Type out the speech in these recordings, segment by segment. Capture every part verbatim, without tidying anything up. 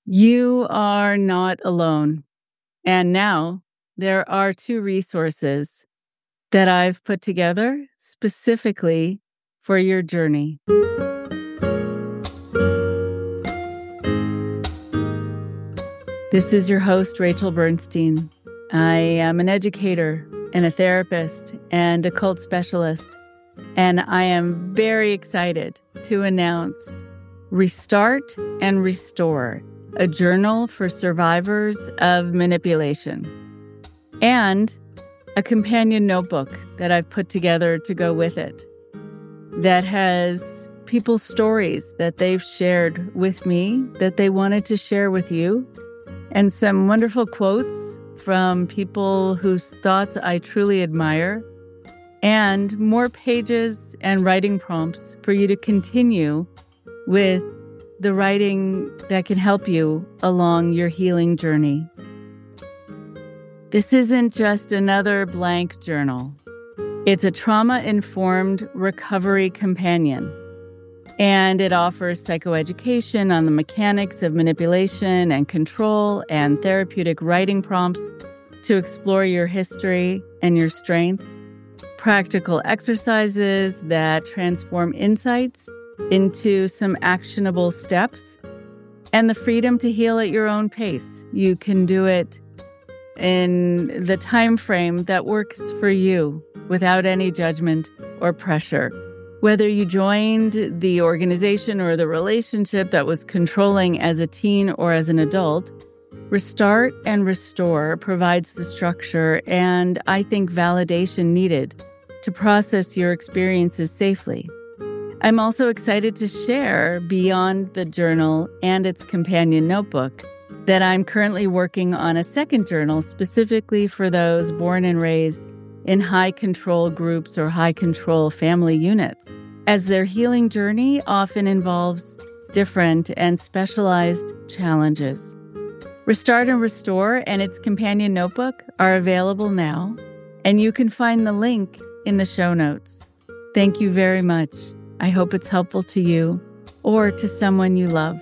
You are not alone. And now there are two resources that I've put together specifically for your journey. This is your host, Rachel Bernstein. I am an educator and a therapist and a cult specialist, and I am very excited to announce Restart and Restore, a journal for survivors of manipulation, and a companion notebook that I've put together to go with it that has people's stories that they've shared with me that they wanted to share with you, and some wonderful quotes from people whose thoughts I truly admire, and more pages and writing prompts for you to continue with the writing that can help you along your healing journey. This isn't just another blank journal. It's a trauma-informed recovery companion, and it offers psychoeducation on the mechanics of manipulation and control and therapeutic writing prompts to explore your history and your strengths, practical exercises that transform insights into some actionable steps, and the freedom to heal at your own pace. You can do it in the time frame that works for you without any judgment or pressure. Whether you joined the organization or the relationship that was controlling as a teen or as an adult, Restart and Restore provides the structure and, I think, validation needed to process your experiences safely. I'm also excited to share, beyond the journal and its companion notebook, that I'm currently working on a second journal specifically for those born and raised in high control groups or high control family units, as their healing journey often involves different and specialized challenges. Restart and Restore and its companion notebook are available now, and you can find the link in the show notes. Thank you very much. I hope it's helpful to you or to someone you love.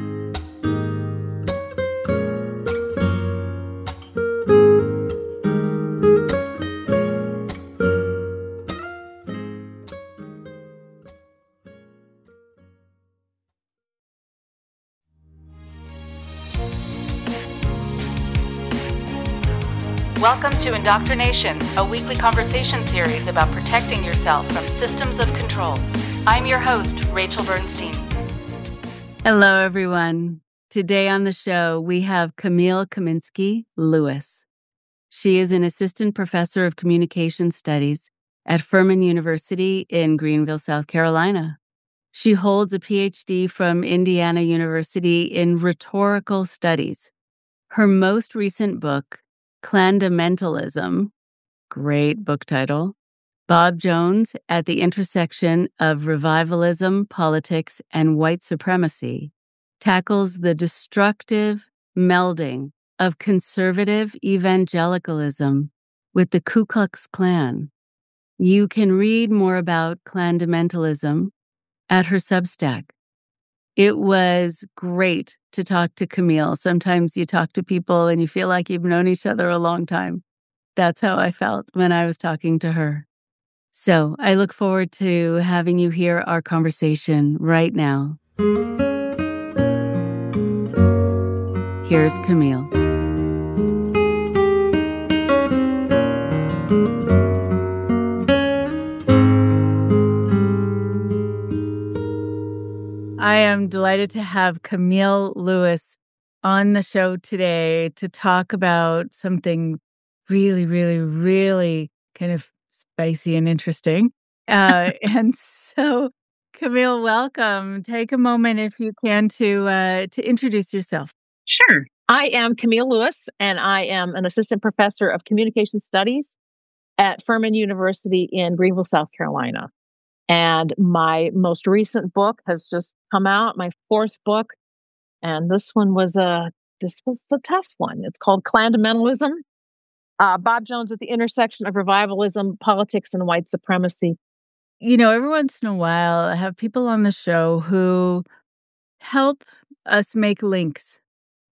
Welcome to Indoctrination, a weekly conversation series about protecting yourself from systems of control. I'm your host, Rachel Bernstein. Hello, everyone. Today on the show, we have Camille Kaminsky-Lewis. She is an assistant professor of communication studies at Furman University in Greenville, South Carolina. She holds a P H D from Indiana University in rhetorical studies. Her most recent book, Clandamentalism, great book title, Bob Jones at the Intersection of Revivalism, Politics, and White Supremacy, tackles the destructive melding of conservative evangelicalism with the Ku Klux Klan. You can read more about Clandamentalism at her Substack. It was great to talk to Camille. Sometimes you talk to people and you feel like you've known each other a long time. That's how I felt when I was talking to her. So I look forward to having you hear our conversation right now. Here's Camille. I am delighted to have Camille Lewis on the show today to talk about something really, really, really kind of spicy and interesting. Uh, and so, Camille, welcome. Take a moment, if you can, to uh, to introduce yourself. Sure. I am Camille Lewis, and I am an assistant professor of communication studies at Furman University in Greenville, South Carolina. And my most recent book has just come out, my fourth book. And this one was a, this was the tough one. It's called Clandamentalism, uh, Bob Jones at the Intersection of Revivalism, Politics, and White Supremacy. You know, every once in a while, I have people on the show who help us make links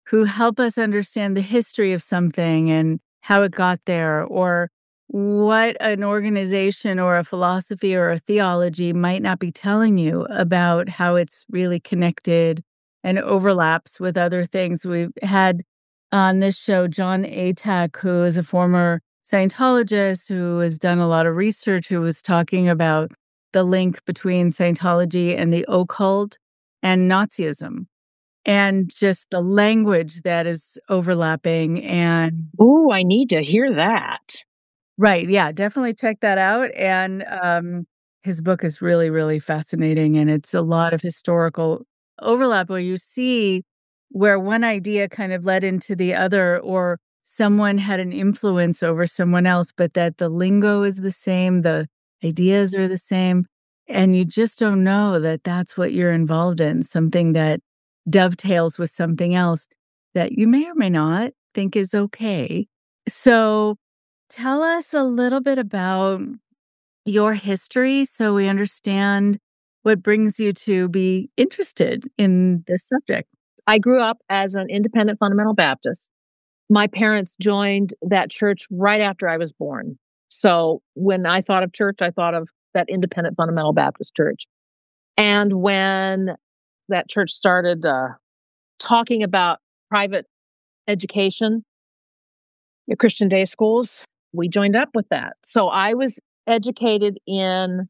who help us understand the history of something and how it got there, or what an organization or a philosophy or a theology might not be telling you about how it's really connected and overlaps with other things. We've had on this show John Atack, who is a former Scientologist who has done a lot of research, who was talking about the link between Scientology and the occult and Nazism, and just the language that is overlapping. And ooh, I need to hear that. Right, yeah, definitely check that out. And um, his book is really, really fascinating, and it's a lot of historical overlap where you see where one idea kind of led into the other, or someone had an influence over someone else, but that the lingo is the same, the ideas are the same, and you just don't know that that's what you're involved in, something that dovetails with something else that you may or may not think is okay. So tell us a little bit about your history so we understand what brings you to be interested in this subject. I grew up as an independent fundamental Baptist. My parents joined that church right after I was born. So when I thought of church, I thought of that independent fundamental Baptist church. And when that church started uh, talking about private education, Christian day schools, we joined up with that. So I was educated in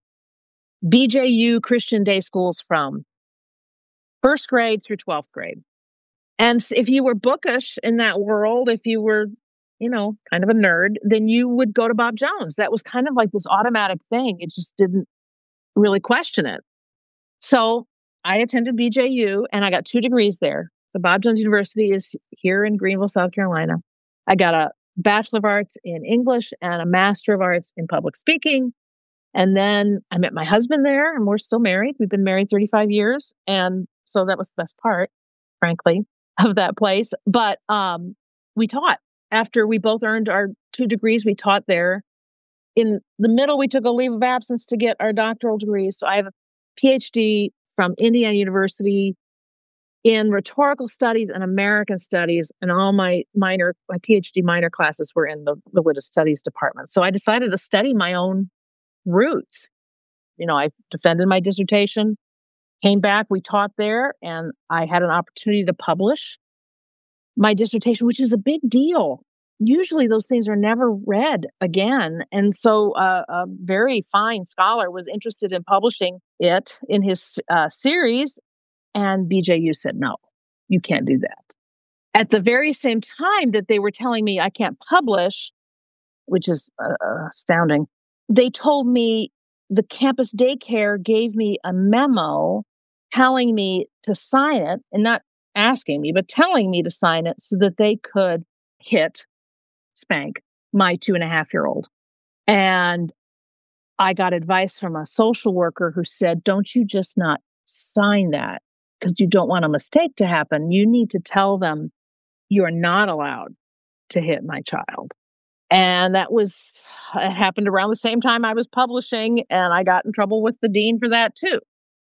B J U Christian day schools from first grade through twelfth grade. And if you were bookish in that world, if you were, you know, kind of a nerd, then you would go to Bob Jones. That was kind of like this automatic thing. It just didn't really question it. So I attended B J U and I got two degrees there. So Bob Jones University is here in Greenville, South Carolina. I got a Bachelor of Arts in English and a Master of Arts in Public Speaking. And then I met my husband there, and we're still married. We've been married thirty-five years. And so that was the best part, frankly, of that place. But um, we taught. After we both earned our two degrees, we taught there. In the middle, we took a leave of absence to get our doctoral degrees. So I have a P H D from Indiana University in rhetorical studies and American studies, and all my minor, my P H D minor classes were in the religious studies department. So I decided to study my own roots. You know, I defended my dissertation, came back, we taught there, and I had an opportunity to publish my dissertation, which is a big deal. Usually those things are never read again. And so uh, a very fine scholar was interested in publishing it in his uh, series, and B J U said, no, you can't do that. At the very same time that they were telling me I can't publish, which is uh, astounding, they told me the campus daycare gave me a memo telling me to sign it, and not asking me, but telling me to sign it so that they could hit, spank my two and a half year old. And I got advice from a social worker who said, don't you just not sign that because you don't want a mistake to happen. You need to tell them you're not allowed to hit my child. And that was, it happened around the same time I was publishing, and I got in trouble with the dean for that too.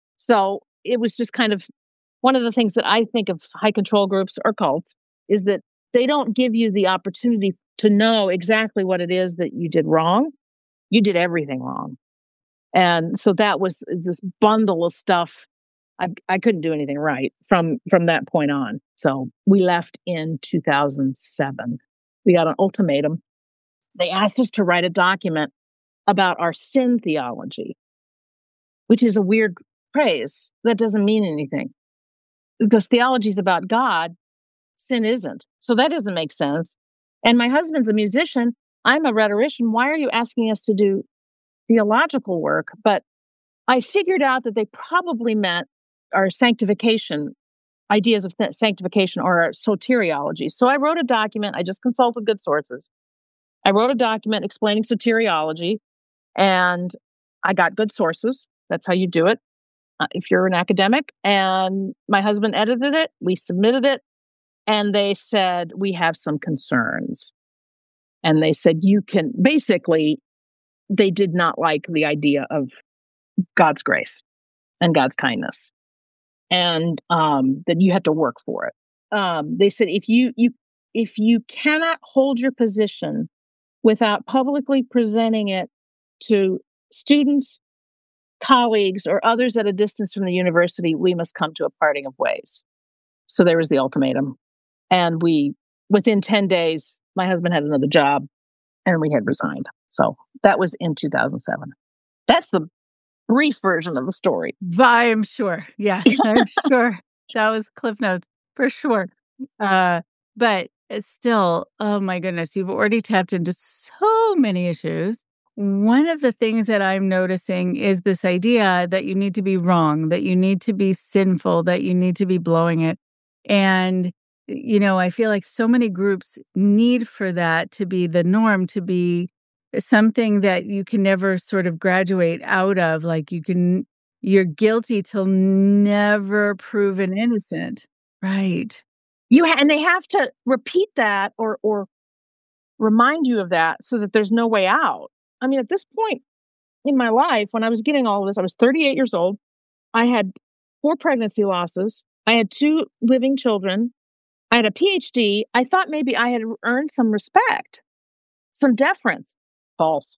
So it was just kind of one of the things that I think of high control groups or cults is that they don't give you the opportunity to know exactly what it is that you did wrong. You did everything wrong. And so that was this bundle of stuff. I, I couldn't do anything right from, from that point on. So we left in two thousand seven. We got an ultimatum. They asked us to write a document about our sin theology, which is a weird phrase. That doesn't mean anything. Because theology is about God, sin isn't. So that doesn't make sense. And my husband's a musician. I'm a rhetorician. Why are you asking us to do theological work? But I figured out that they probably meant our sanctification, ideas of th- sanctification or our soteriology. So I wrote a document. I just consulted good sources. I wrote a document explaining soteriology, and I got good sources. That's how you do it uh, if you're an academic. And my husband edited it. We submitted it. And they said, we have some concerns. And they said, you can, basically, they did not like the idea of God's grace and God's kindness, and um, that you had to work for it. um, they said if you you if you cannot hold your position without publicly presenting it to students, colleagues, or others at a distance from the university, we must come to a parting of ways. So there was the ultimatum. And we, within ten days, my husband had another job and we had resigned. So that was in two thousand seven. That's the brief version of the story. I'm sure. Yes, I'm sure. That was Cliff Notes for sure. Uh, but still, oh my goodness, you've already tapped into so many issues. One of the things that I'm noticing is this idea that you need to be wrong, that you need to be sinful, that you need to be blowing it. And, you know, I feel like so many groups need for that to be the norm, to be something that you can never sort of graduate out of. Like you can, you're guilty till never proven innocent. Right. You ha- and they have to repeat that or or remind you of that so that there's no way out. I mean, at this point in my life, when I was getting all of this, I was thirty-eight years old. I had four pregnancy losses. I had two living children. I had a P H D. I thought maybe I had earned some respect, some deference. False.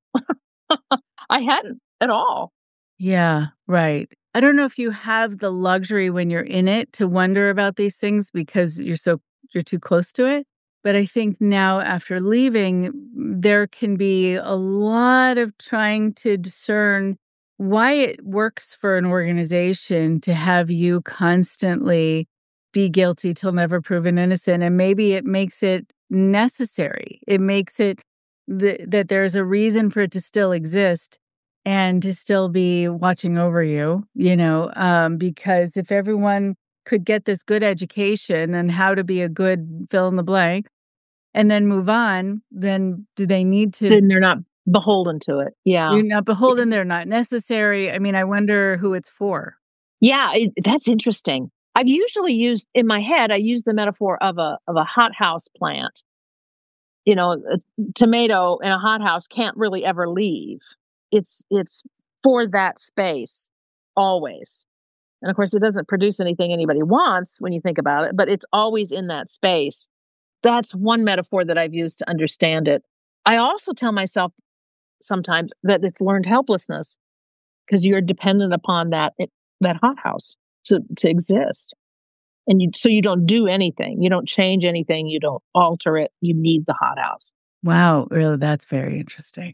I hadn't at all. Yeah, right. I don't know if you have the luxury when you're in it to wonder about these things because you're so you're too close to it. But I think now after leaving, there can be a lot of trying to discern why it works for an organization to have you constantly be guilty till never proven innocent. And maybe it makes it necessary. It makes it th- that there's a reason for it to still exist and to still be watching over you, you know, um, because if everyone could get this good education on how to be a good fill in the blank and then move on, then do they need to? Then they're not beholden to it. Yeah. You're not beholden. They're not necessary. I mean, I wonder who it's for. Yeah, it, that's interesting. I've usually used, in my head, I use the metaphor of a of a hothouse plant. You know, a tomato in a hothouse can't really ever leave. It's it's for that space always. And of course, it doesn't produce anything anybody wants when you think about it, but it's always in that space. That's one metaphor that I've used to understand it. I also tell myself sometimes that it's learned helplessness because you're dependent upon that that hothouse to to exist. And you, so you don't do anything. You don't change anything. You don't alter it. You need the hothouse. Wow, really, that's very interesting.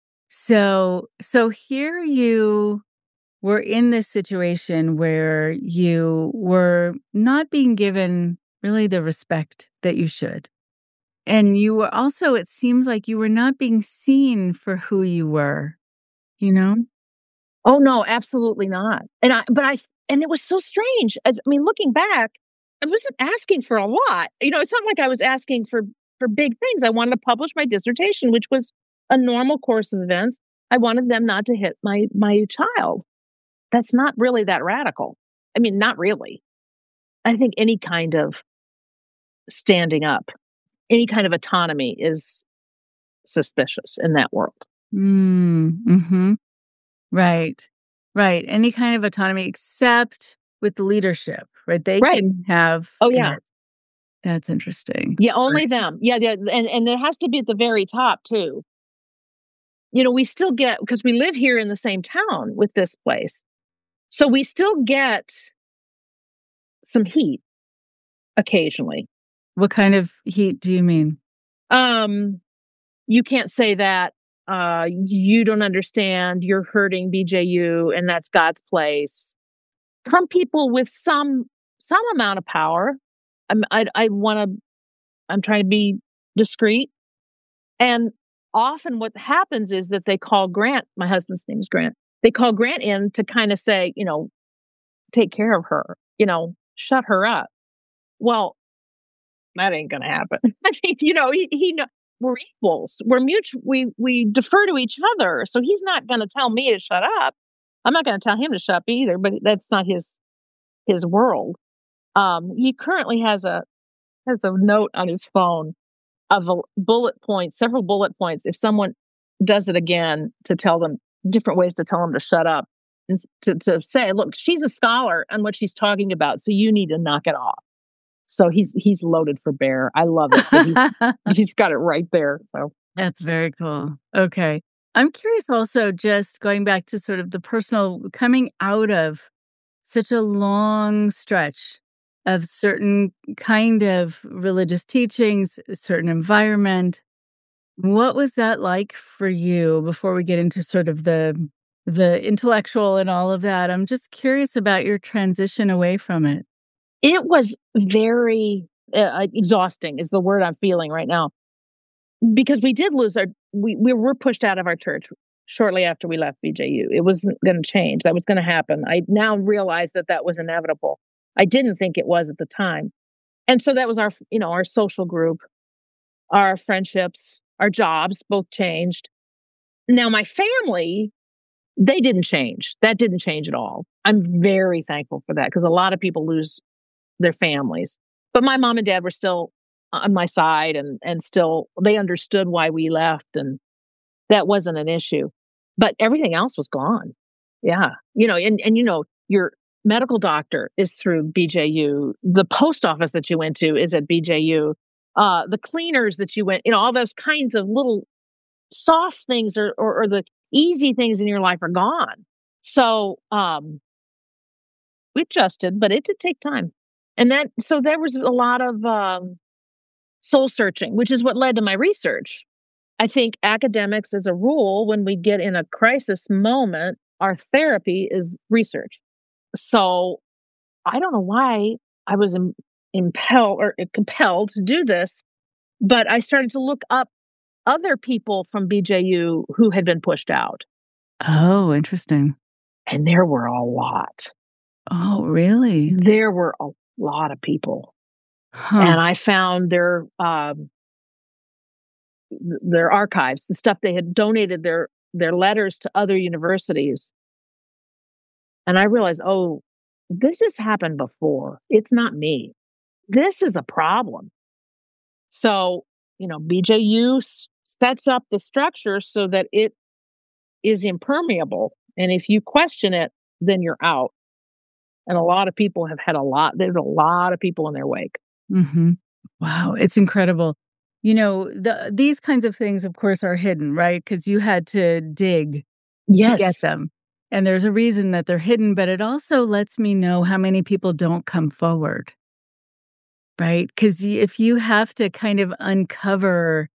So, so here you were in this situation where you were not being given really the respect that you should. And you were also, it seems like you were not being seen for who you were, you know? Oh, no, absolutely not. And I, but I, and it was so strange. I, I mean, looking back, I wasn't asking for a lot. You know, it's not like I was asking for, for big things. I wanted to publish my dissertation, which was a normal course of events. I wanted them not to hit my, my child. That's not really that radical. I mean, not really. I think any kind of standing up, any kind of autonomy is suspicious in that world. Mm, mm-hmm. Right. Right. Any kind of autonomy except with leadership, right? They right. can have. Oh, yeah. It. That's interesting. Yeah, only right. them. Yeah, yeah. And, and it has to be at the very top, too. You know, we still get, because we live here in the same town with this place. So we still get some heat occasionally. What kind of heat do you mean? Um, you can't say that. Uh, you don't understand. You're hurting B J U, and that's God's place. From people with some some amount of power. I'm, I I want to. I'm trying to be discreet, and often what happens is that they call Grant. My husband's name is Grant. They call Grant in to kind of say, you know, take care of her. You know, shut her up. Well, that ain't gonna happen. I mean, you know, he he know. We're equals. We're mutual. We we defer to each other. So he's not going to tell me to shut up. I'm not going to tell him to shut up either. But that's not his his world. Um, he currently has a has a note on his phone of a bullet points, several bullet points. If someone does it again, to tell them different ways to tell them to shut up and to to say, look, she's a scholar on what she's talking about, so you need to knock it off. So he's he's loaded for bear. I love it. But he's he's got it right there. So That's very cool. Okay. I'm curious also, just going back to sort of the personal coming out of such a long stretch of certain kind of religious teachings, a certain environment. What was that like for you before we get into sort of the the intellectual and all of that? I'm just curious about your transition away from it. it was very uh, exhausting is the word I'm feeling right now because we did lose our we we were pushed out of our church shortly after we left B J U. It wasn't going to change. That was going to happen. I now realize that that was inevitable. I didn't think it was at the time. And so that was our, you know, our social group, our friendships, our jobs both changed. Now my family, they didn't change. That didn't change at all. I'm very thankful for that because a lot of people lose their families. But my mom and dad were still on my side and and still they understood why we left and that wasn't an issue. But everything else was gone. Yeah. You know, and and you know, your medical doctor is through B J U. The post office that you went to is at B J U. Uh, the cleaners that you went, you know, all those kinds of little soft things or, or, or the easy things in your life are gone. So um, we adjusted, but it did take time. And that, so there was a lot of um, soul searching, which is what led to my research. I think academics, as a rule, when we get in a crisis moment, our therapy is research. So I don't know why I was im- impelled or compelled to do this, but I started to look up other people from B J U who had been pushed out. Oh, interesting. And there were a lot. Oh, really? There were a lot of people. Huh. And I found their um, their archives, the stuff they had donated, their their letters to other universities. And I realized, oh, this has happened before. It's not me. This is a problem. So, you know, B J U s- sets up the structure so that it is impermeable. And if you question it, then you're out. And a lot of people have had a lot, there's a lot of people in their wake. Mm-hmm. Wow, it's incredible. You know, the these kinds of things, of course, are hidden, right? Because you had to dig to get Yes. them. And there's a reason that they're hidden, but it also lets me know how many people don't come forward, right? Because if you have to kind of uncover,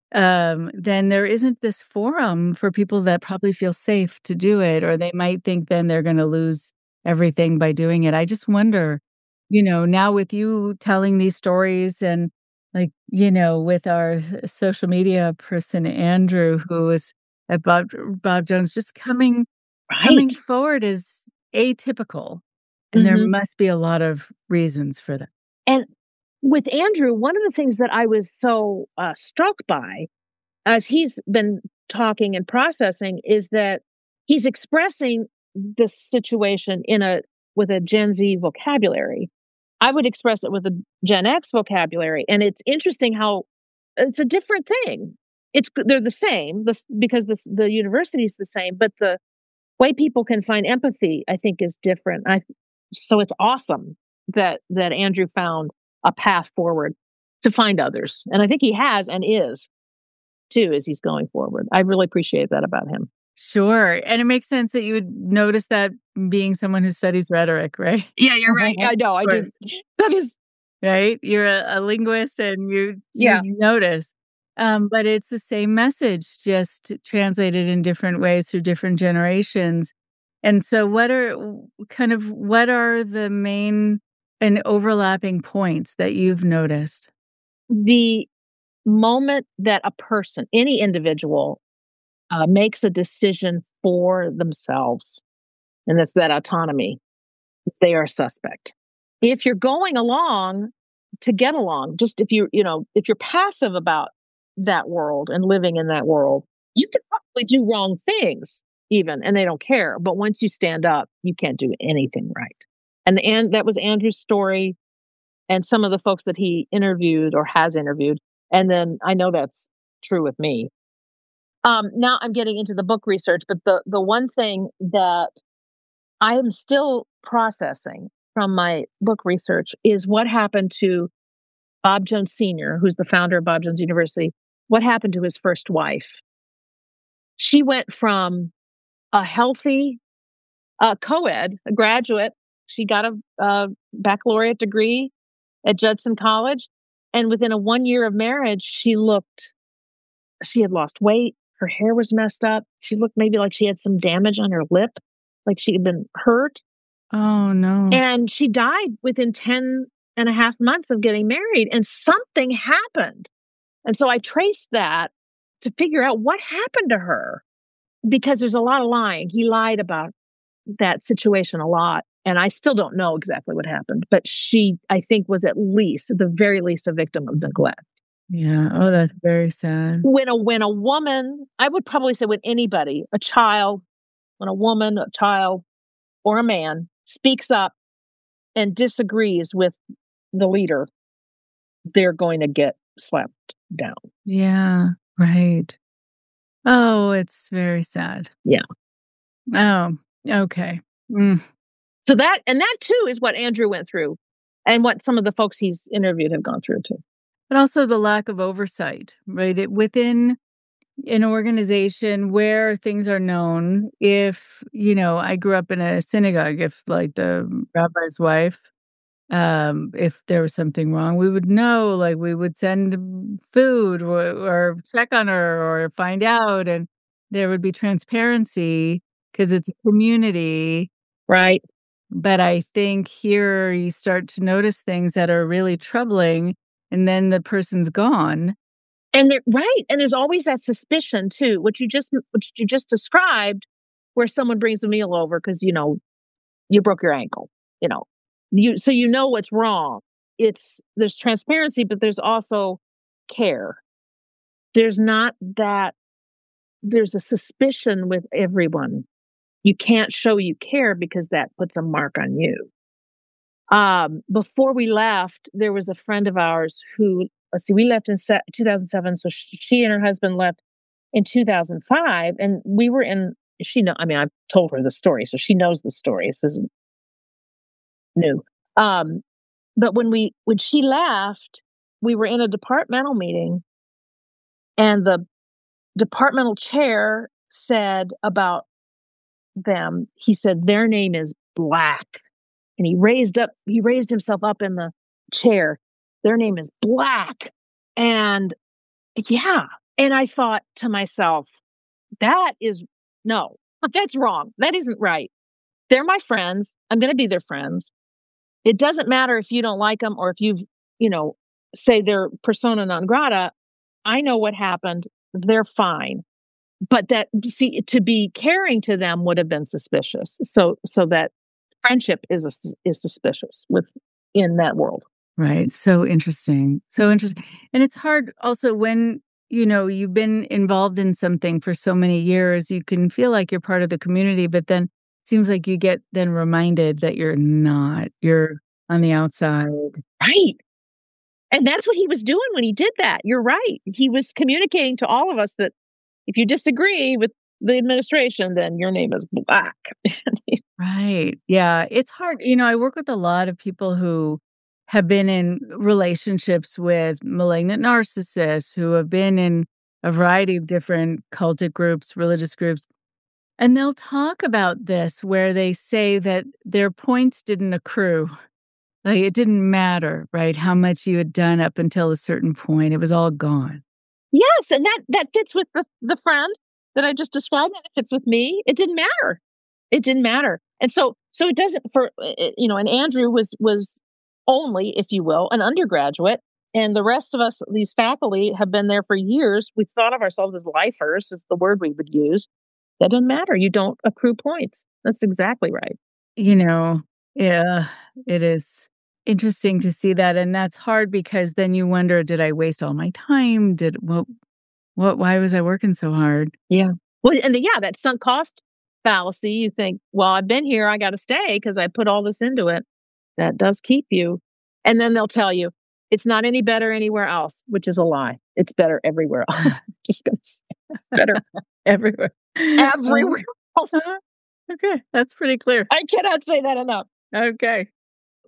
um, then there isn't this forum for people that probably feel safe to do it, or they might think then they're going to lose everything by doing it. I just wonder, you know, now with you telling these stories and like, you know, with our s- social media person, Andrew, who is at Bob, Bob Jones, just coming coming Right. forward is atypical. And there hmm must be a lot of reasons for that. And with Andrew, one of the things that I was so uh, struck by as he's been talking and processing is that he's expressing this situation in a with a Gen Z vocabulary. I would express it with a Gen X vocabulary, and it's interesting how it's a different thing. It's they're the same this, because the the university is the same, but the way people can find empathy, I think, is different. I so it's awesome that that Andrew found a path forward to find others, and I think he has and is too as he's going forward. I really appreciate that about him. Sure. And it makes sense that you would notice that being someone who studies rhetoric, right? Yeah, you're right. I know. I Sure. do. That is, Right? You're a, a linguist and you yeah. you notice. Um, but it's the same message, just translated in different ways through different generations. And so what are kind of what are the main and overlapping points that you've noticed? The moment that a person, any individual, uh, makes a decision for themselves, and that's that autonomy, they are suspect. If you're going along to get along, just if you, you know, if you're passive about that world and living in that world, you could probably do wrong things even, and they don't care. But once you stand up, you can't do anything right. And and that was Andrew's story and some of the folks that he interviewed or has interviewed. And then I know that's true with me. Um, now I'm getting into the book research, but the the one thing that I am still processing from my book research is what happened to Bob Jones Senior, who's the founder of Bob Jones University. What happened to his first wife? She went from a healthy uh, co-ed, a graduate. She got a, a baccalaureate degree at Judson College. And within a one year of marriage, she looked, she had lost weight. Her hair was messed up. She looked maybe like she had some damage on her lip, like she had been hurt. Oh, no. And she died within ten and a half months of getting married. And something happened. And so I traced that to figure out what happened to her, because there's a lot of lying. He lied about that situation a lot. And I still don't know exactly what happened, but she, I think, was at least, at the very least, a victim of neglect. Yeah. Oh, that's very sad. When a, when a woman, I would probably say with anybody, a child, when a woman, a child, or a man speaks up and disagrees with the leader, they're going to get slapped down. Yeah, right. Oh, it's very sad. Yeah. Oh, okay. Mm. So that, and that too is what Andrew went through and what some of the folks he's interviewed have gone through too. But also the lack of oversight, right? It, within an organization where things are known, if, you know, I grew up in a synagogue, if like the rabbi's wife, um, if there was something wrong, we would know, like we would send food or, or check on her or find out, and there would be transparency because it's a community. Right. But I think here you start to notice things that are really troubling, and then the person's gone. And they're right. And there's always that suspicion too, which you just what you just described, where someone brings a meal over because, you know, you broke your ankle, you know, you so you know what's wrong. It's there's transparency, but there's also care. There's not that there's a suspicion with everyone. You can't show you care because that puts a mark on you. Um, before we left, there was a friend of ours who, let's see, we left in two thousand seven. So she and her husband left in two thousand five. And we were in, she know, I mean, I've told her the story, so she knows the story. This isn't new. Um, but when we, when she left, we were in a departmental meeting, and the departmental chair said about them, he said, their name is Black. And he raised up, he raised himself up in the chair. Their name is Black. And yeah. And I thought to myself, that is, no, that's wrong. That isn't right. They're my friends. I'm going to be their friends. It doesn't matter if you don't like them or if you, you know, say they're persona non grata. I know what happened. They're fine. But that, see, to be caring to them would have been suspicious. So, so that friendship is a, is suspicious with in that world. Right. So interesting. So interesting. And it's hard also when, you know, you've been involved in something for so many years, you can feel like you're part of the community, but then it seems like you get then reminded that you're not, you're on the outside. Right. And that's what he was doing when he did that. You're right. He was communicating to all of us that if you disagree with the administration, then your name is Black. Right. Yeah. It's hard. You know, I work with a lot of people who have been in relationships with malignant narcissists, who have been in a variety of different cultic groups, religious groups. And they'll talk about this where they say that their points didn't accrue. Like it didn't matter, right? How much you had done up until a certain point. It was all gone. Yes. And that, that fits with the, the friend that I just described. And it fits with me. It didn't matter. It didn't matter. And so, so it doesn't for, you know, and Andrew was, was only, if you will, an undergraduate. And the rest of us, these faculty have been there for years. We thought of ourselves as lifers is the word we would use. That doesn't matter. You don't accrue points. That's exactly right. You know, yeah, it is interesting to see that. And that's hard because then you wonder, did I waste all my time? Did what, what, why was I working so hard? Yeah. Well, and the, yeah, that sunk cost fallacy. You think, well, I've been here. I got to stay because I put all this into it. That does keep you. And then they'll tell you it's not any better anywhere else, which is a lie. It's better everywhere else. Just going to say better everywhere. Everywhere else. Okay. That's pretty clear. I cannot say that enough. Okay.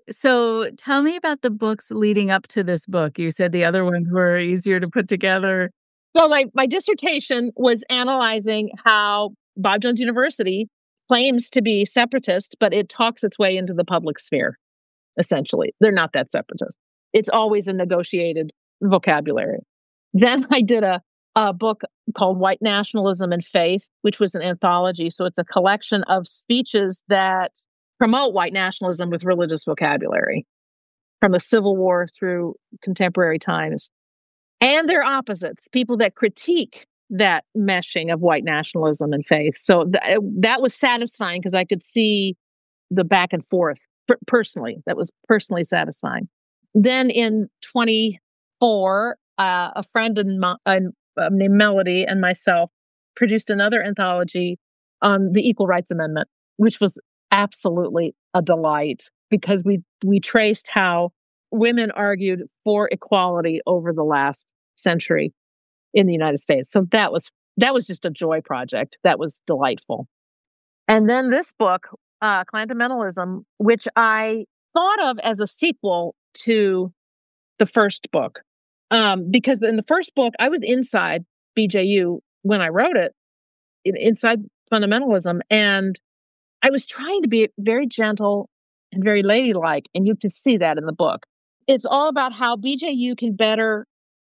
so tell me about the books leading up to this book. You said the other ones were easier to put together. So my, my dissertation was analyzing how Bob Jones University claims to be separatist, but it talks its way into the public sphere, essentially. They're not that separatist. It's always a negotiated vocabulary. Then I did a, a book called White Nationalism and Faith, which was an anthology. So it's a collection of speeches that promote white nationalism with religious vocabulary from the Civil War through contemporary times. And their opposites, people that critique that meshing of white nationalism and faith. So th- that was satisfying because I could see the back and forth per- personally. That was personally satisfying. Then in twenty-four, uh, a friend in my, uh, named Melody and myself produced another anthology on the Equal Rights Amendment, which was absolutely a delight because we we traced how women argued for equality over the last century in the United States. So that was that was just a joy project. That was delightful. And then this book, uh, Clansmanalism, which I thought of as a sequel to the first book, um, because in the first book I was inside B J U when I wrote it, in, inside fundamentalism, and I was trying to be very gentle and very ladylike, and you can see that in the book. It's all about how B J U can better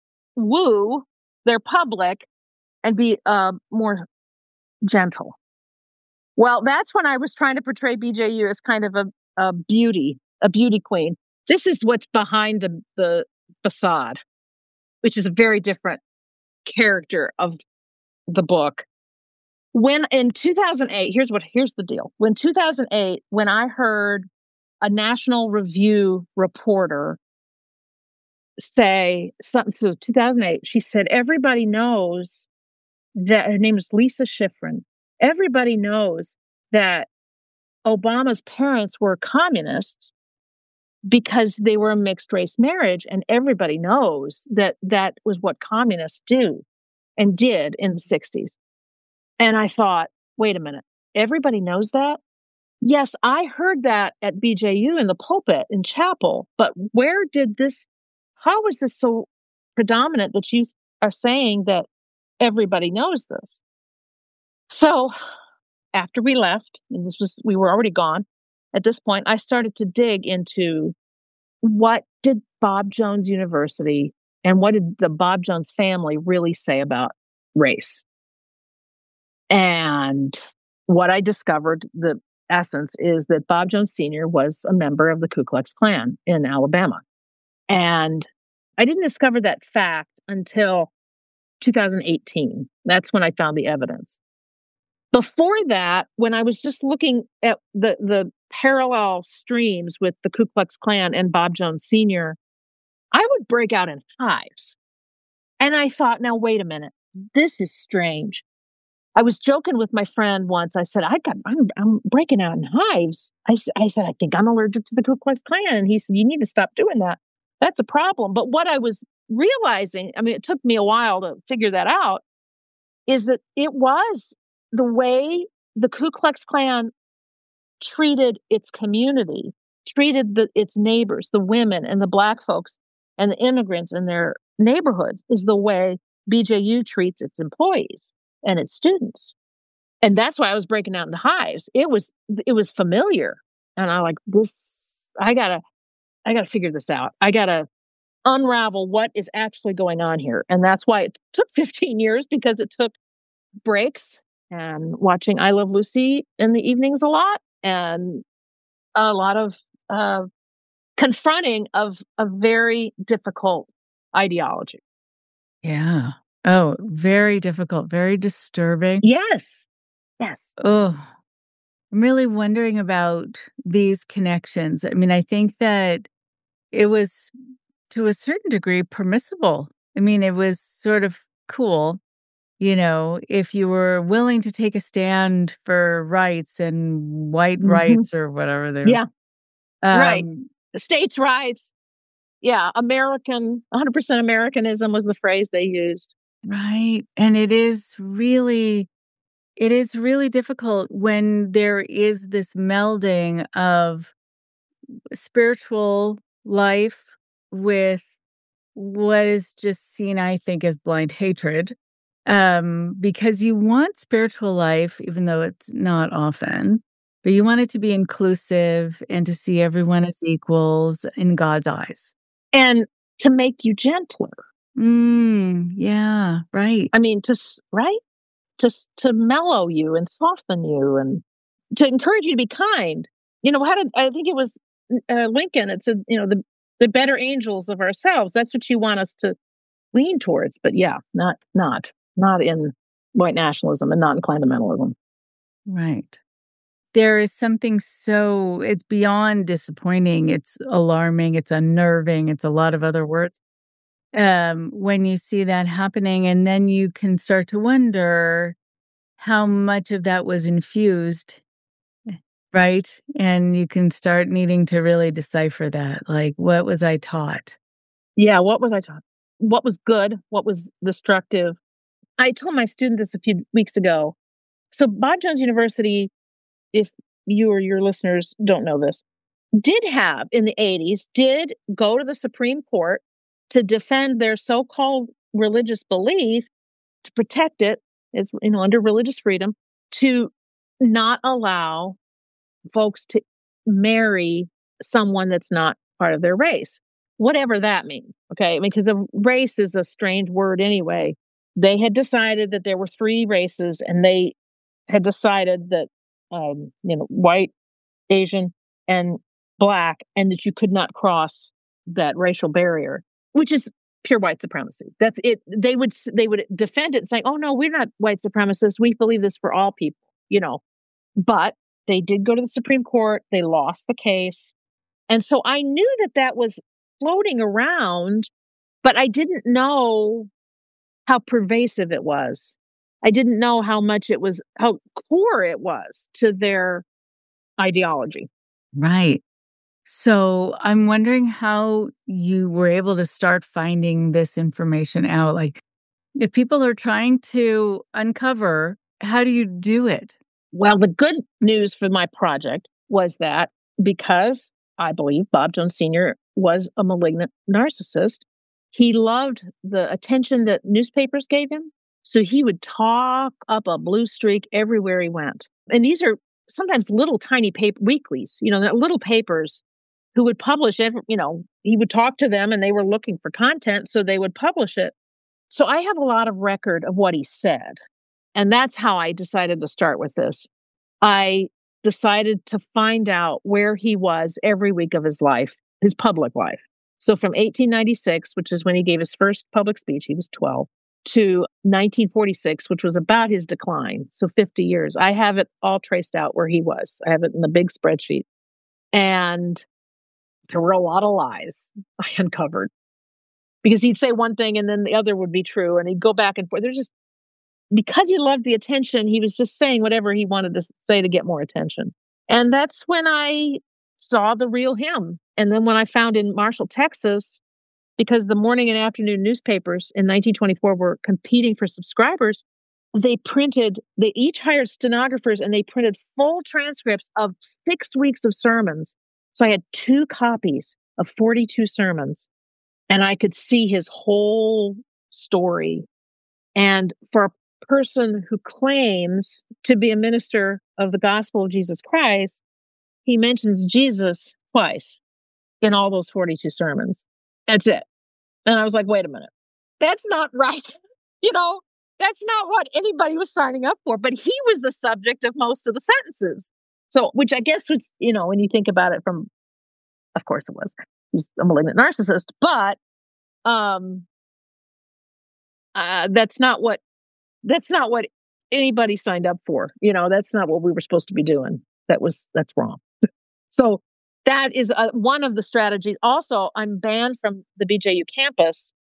woo their public and be uh, more gentle. Well, that's when I was trying to portray B J U as kind of a, a beauty, a beauty queen. This is what's behind the, the facade, which is a very different character of the book. When in two thousand eight, here's what here's the deal. When two thousand eight, when I heard a National Review reporter say something, so two thousand eight, she said, everybody knows that, her name is Lisa Schifrin, everybody knows that Obama's parents were communists because they were a mixed race marriage. And everybody knows that that was what communists do and did in the sixties. And I thought, wait a minute, everybody knows that? Yes, I heard that at B J U in the pulpit in chapel, but where did this, how is this so predominant that you are saying that everybody knows this? So after we left, and this was, we were already gone at this point, I started to dig into what did Bob Jones University and what did the Bob Jones family really say about race? And what I discovered, the essence is that Bob Jones Senior was a member of the Ku Klux Klan in Alabama. And I didn't discover that fact until two thousand eighteen. That's when I found the evidence. Before that, when I was just looking at the, the parallel streams with the Ku Klux Klan and Bob Jones Senior, I would break out in hives. And I thought, now, wait a minute, this is strange. I was joking with my friend once. I said, I got, I'm, I'm breaking out in hives. I, I said, I think I'm allergic to the Ku Klux Klan. And he said, you need to stop doing that. That's a problem. But what I was realizing, I mean, it took me a while to figure that out, is that it was the way the Ku Klux Klan treated its community, treated the, its neighbors, the women and the Black folks and the immigrants in their neighborhoods, is the way B J U treats its employees and its students. And that's why I was breaking out in the hives. It was, it was familiar. And I like this, I gotta, I gotta figure this out. I gotta unravel what is actually going on here. And that's why it took fifteen years, because it took breaks and watching I Love Lucy in the evenings a lot, and a lot of uh, confronting of a very difficult ideology. Yeah. Oh, very difficult, very disturbing. Yes. Yes. Oh, I'm really wondering about these connections. I mean, I think that it was, to a certain degree, permissible. I mean, it was sort of cool, you know, if you were willing to take a stand for rights and white mm-hmm. rights or whatever they're. Yeah. Um, right. States' rights. Yeah. American, one hundred percent Americanism was the phrase they used. Right. And it is really, it is really difficult when there is this melding of spiritual life with what is just seen, I think, as blind hatred. Um, because you want spiritual life, even though it's not often, but you want it to be inclusive and to see everyone as equals in God's eyes. And to make you gentler. Mm, yeah, right. I mean, to, right? Just to mellow you and soften you and to encourage you to be kind. You know, how did, I think it was uh, Lincoln, it said, you know, the, the better angels of ourselves. That's what you want us to lean towards. But yeah, not, not, not in white nationalism and not in fundamentalism. Right. There is something so, it's beyond disappointing. It's alarming. It's unnerving. It's a lot of other words. Um, when you see that happening, and then you can start to wonder how much of that was infused, right? And you can start needing to really decipher that. Like, what was I taught? Yeah, what was I taught? What was good? What was destructive? I told my student this a few weeks ago. So Bob Jones University, if you or your listeners don't know this, did have in the eighties, did go to the Supreme Court to defend their so-called religious belief, to protect it, as you know, under religious freedom, to not allow folks to marry someone that's not part of their race, whatever that means. Okay, I mean, because the race is a strange word anyway. They had decided that there were three races, and they had decided that um, you know, white, Asian, and Black, and that you could not cross that racial barrier, which is pure white supremacy. That's it. They would they would defend it, saying, "Oh no, we're not white supremacists. We believe this for all people." You know, but they did go to the Supreme Court. They lost the case, and so I knew that that was floating around, but I didn't know how pervasive it was. I didn't know how much it was, how core it was to their ideology. Right. So I'm wondering how you were able to start finding this information out. Like, if people are trying to uncover, how do you do it? Well, the good news for my project was that because I believe Bob Jones Senior was a malignant narcissist, he loved the attention that newspapers gave him. So he would talk up a blue streak everywhere he went. And these are sometimes little tiny paper weeklies, you know, little papers who would publish every, you know, he would talk to them and they were looking for content, so they would publish it. So I have a lot of record of what he said. And that's how I decided to start with this. I decided to find out where he was every week of his life, his public life. So from eighteen ninety-six, which is when he gave his first public speech, he was twelve, to nineteen forty-six, which was about his decline. So fifty years. I have it all traced out where he was. I have it in the big spreadsheet. And there were a lot of lies I uncovered, because he'd say one thing and then the other would be true. And he'd go back and forth. There's just, because he loved the attention, he was just saying whatever he wanted to say to get more attention. And that's when I saw the real him. And then when I found in Marshall, Texas, because the morning and afternoon newspapers in nineteen twenty-four were competing for subscribers, they printed, they each hired stenographers and they printed full transcripts of six weeks of sermons. So I had two copies of forty-two sermons, and I could see his whole story. And for a person who claims to be a minister of the gospel of Jesus Christ, he mentions Jesus twice in all those forty-two sermons. That's it. And I was like, wait a minute, that's not right. You know, that's not what anybody was signing up for. But he was the subject of most of the sentences. So, which I guess was, you know, when you think about it from, of course it was, he's a malignant narcissist, but um, uh, that's not what, that's not what anybody signed up for. You know, that's not what we were supposed to be doing. That was, that's wrong. So that is a, one of the strategies. Also, I'm banned from the B J U campus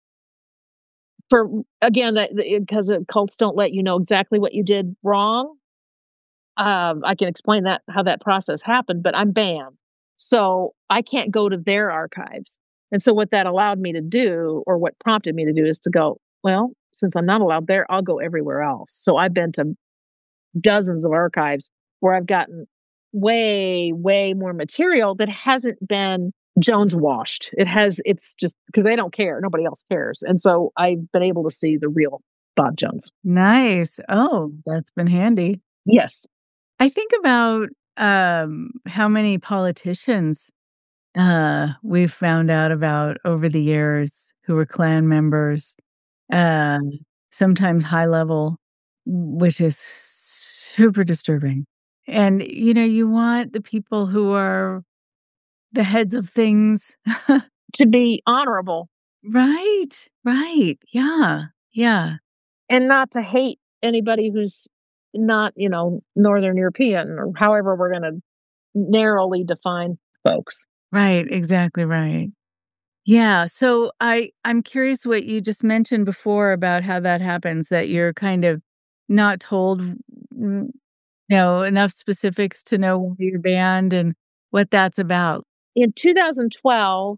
for, again, that because cults don't let you know exactly what you did wrong. Um, I can explain that, how that process happened, but I'm banned. So I can't go to their archives. And so what that allowed me to do, or what prompted me to do, is to go, well, since I'm not allowed there, I'll go everywhere else. So I've been to dozens of archives where I've gotten way, way more material that hasn't been Jones washed. It has, it's just because they don't care. Nobody else cares. And so I've been able to see the real Bob Jones. Nice. Oh, that's been handy. Yes. I think about um, how many politicians uh, we've found out about over the years who were Klan members, uh, sometimes high level, which is super disturbing. And, you know, you want the people who are the heads of things to be honorable. Right, right. Yeah, yeah. And not to hate anybody who's not, you know, Northern European or however we're going to narrowly define folks. Right, exactly right. Yeah, so I I'm curious what you just mentioned before about how that happens, that you're kind of not told, you know, enough specifics to know why you're banned and what that's about. In two thousand twelve,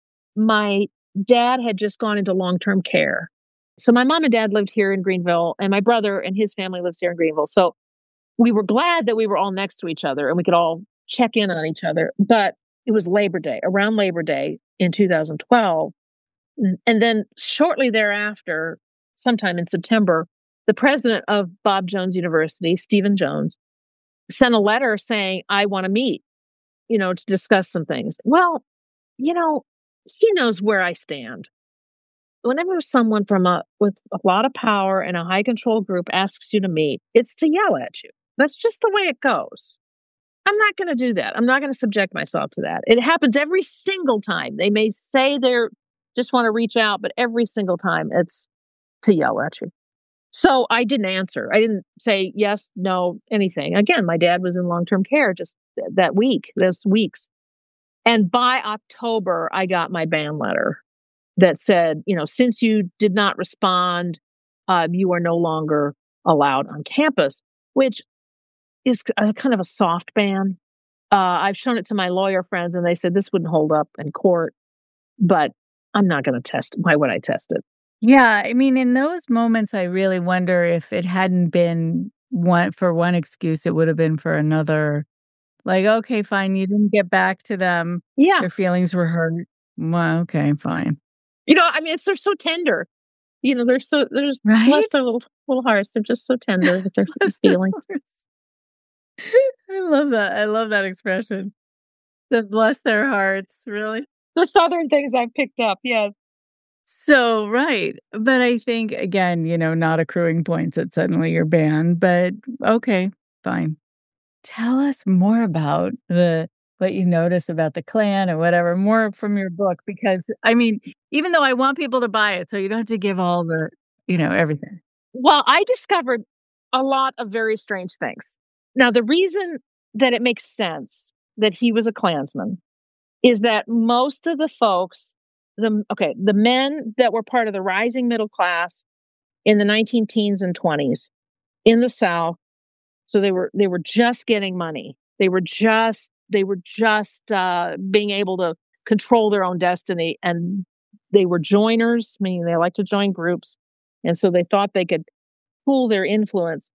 my dad had just gone into long-term care. So my mom and dad lived here in Greenville, and my brother and his family lives here in Greenville. So we were glad that we were all next to each other and we could all check in on each other. But it was Labor Day, around Labor Day in two thousand twelve. And then shortly thereafter, sometime in September, the president of Bob Jones University, Stephen Jones, sent a letter saying, I want to meet, you know, to discuss some things. Well, you know, he knows where I stand. Whenever someone from a with a lot of power and a high control group asks you to meet, it's to yell at you. That's just the way it goes. I'm not going to do that. I'm not going to subject myself to that. It happens every single time. They may say they're just want to reach out, but every single time it's to yell at you. So I didn't answer. I didn't say yes, no, anything. Again, my dad was in long-term care just that week, those weeks. And by October, I got my ban letter that said, you know, since you did not respond, uh, you are no longer allowed on campus, which is a, kind of a soft ban. Uh, I've shown it to my lawyer friends and they said this wouldn't hold up in court, but I'm not going to test it. Why would I test it? Yeah, I mean, in those moments, I really wonder if it hadn't been one for one excuse, it would have been for another. Like, okay, fine, you didn't get back to them. Yeah. Their feelings were hurt. Well, okay, fine. You know, I mean, it's they're so tender. You know, they're so there's right? bless their little little hearts. They're just so tender with their feeling. I love that. I love that expression. The bless their hearts, really. The Southern things I've picked up, yes. So, right. But I think, again, you know, not accruing points that suddenly you're banned, but okay, fine. Tell us more about the what you notice about the Klan or whatever, more from your book, because, I mean, even though I want people to buy it, so you don't have to give all the, you know, everything. Well, I discovered a lot of very strange things. Now, the reason that it makes sense that he was a Klansman is that most of the folks, the okay, the men that were part of the rising middle class in the nineteen teens and twenties in the South, so they were they were just getting money. They were just they were just uh, being able to control their own destiny, and they were joiners, meaning they like to join groups, and so they thought they could pool their influence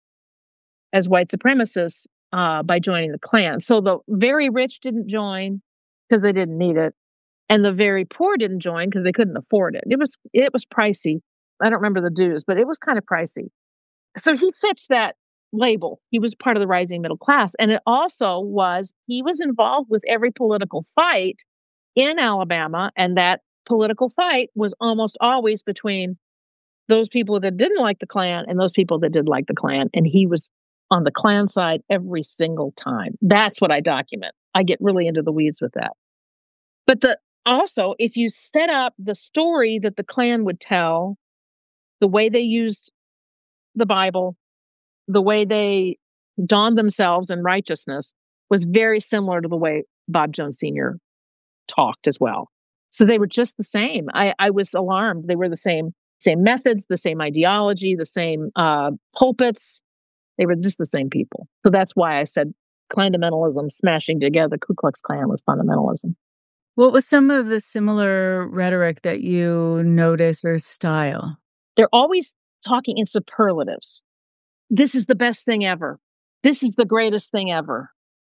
as white supremacists uh, by joining the Klan. So the very rich didn't join because they didn't need it, and the very poor didn't join because they couldn't afford it. It was it was pricey. I don't remember the dues, but it was kind of pricey. So he fits that label. He was part of the rising middle class. And it also was, he was involved with every political fight in Alabama. And that political fight was almost always between those people that didn't like the Klan and those people that did like the Klan. And he was on the Klan side every single time. That's what I document. I get really into the weeds with that. But the also, if you set up the story that the Klan would tell, the way they used the Bible, the way they donned themselves in righteousness was very similar to the way Bob Jones Senior talked as well. So they were just the same. I, I was alarmed. They were the same, same methods, the same ideology, the same uh, pulpits. They were just the same people. So that's why I said Klandamentalism smashing together Ku Klux Klan with fundamentalism. What was some of the similar rhetoric that you noticed or style? They're always talking in superlatives. This is the best thing ever. This is the greatest thing ever.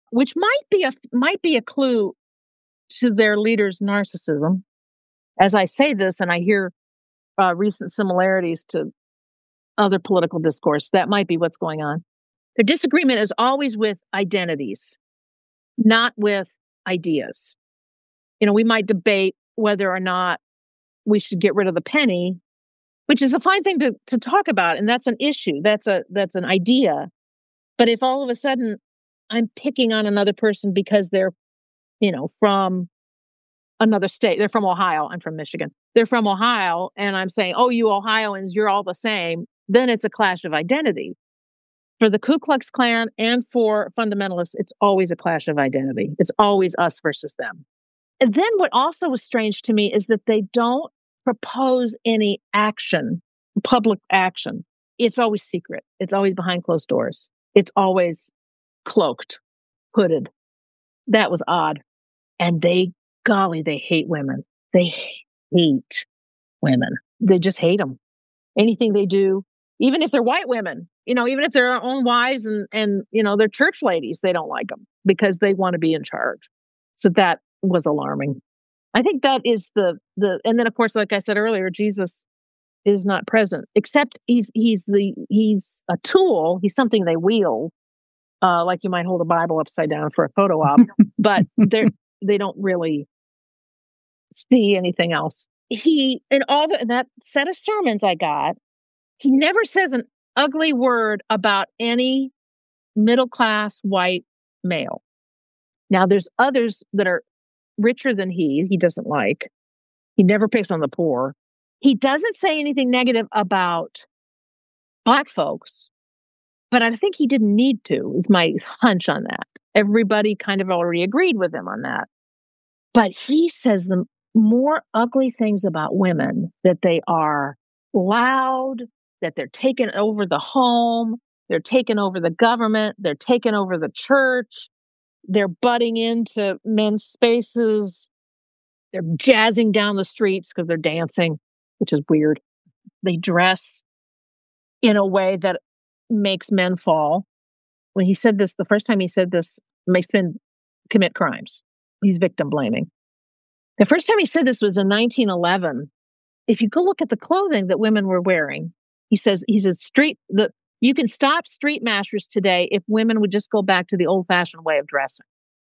which might be a might be a clue to their leader's narcissism. As I say this, and I hear uh, recent similarities to other political discourse, that might be what's going on. Their disagreement is always with identities, not with ideas. You know, we might debate whether or not we should get rid of the penny, which is a fine thing to, to talk about, and that's an issue. That's a that's an idea. But if all of a sudden I'm picking on another person because they're, you know, from another state, they're from Ohio, I'm from Michigan, they're from Ohio, and I'm saying, oh, you Ohioans, you're all the same, then it's a clash of identity. For the Ku Klux Klan and for fundamentalists, it's always a clash of identity. It's always us versus them. And then what also was strange to me is that they don't propose any action, public action. It's always secret. It's always behind closed doors. It's always cloaked, hooded. That was odd. And they, golly, they hate women. They hate women. They just hate them. Anything they do, even if they're white women, you know, even if they're their own wives and, and, you know, they're church ladies, they don't like them because they want to be in charge. So that was alarming. I think that is the, the, and then of course, like I said earlier, Jesus is not present, except he's, he's the, he's a tool. He's something they wield, uh, like you might hold a Bible upside down for a photo op, but they're, they don't really see anything else. He, in all the, that set of sermons I got, he never says an ugly word about any middle-class white male. Now, there's others that are richer than he, he doesn't like. He never picks on the poor. He doesn't say anything negative about Black folks, but I think he didn't need to, is my hunch on that. Everybody kind of already agreed with him on that. But he says the more ugly things about women, that they are loud, that they're taking over the home, they're taking over the government, they're taking over the church, they're butting into men's spaces, they're jazzing down the streets because they're dancing, which is weird. They dress in a way that makes men fall. When he said this, the first time he said this, makes men commit crimes. He's victim blaming. The first time he said this was in nineteen eleven. If you go look at the clothing that women were wearing, he says, he says, street, the, you can stop street mashers today if women would just go back to the old fashioned way of dressing.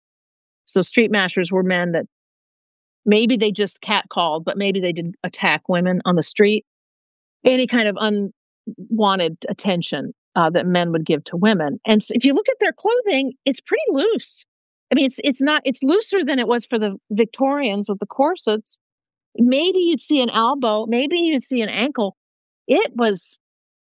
So street mashers were men that maybe they just catcalled, but maybe they did attack women on the street. Any kind of unwanted attention uh, that men would give to women. And so if you look at their clothing, it's pretty loose. I mean, it's it's not, it's looser than it was for the Victorians with the corsets. Maybe you'd see an elbow, maybe you'd see an ankle. It was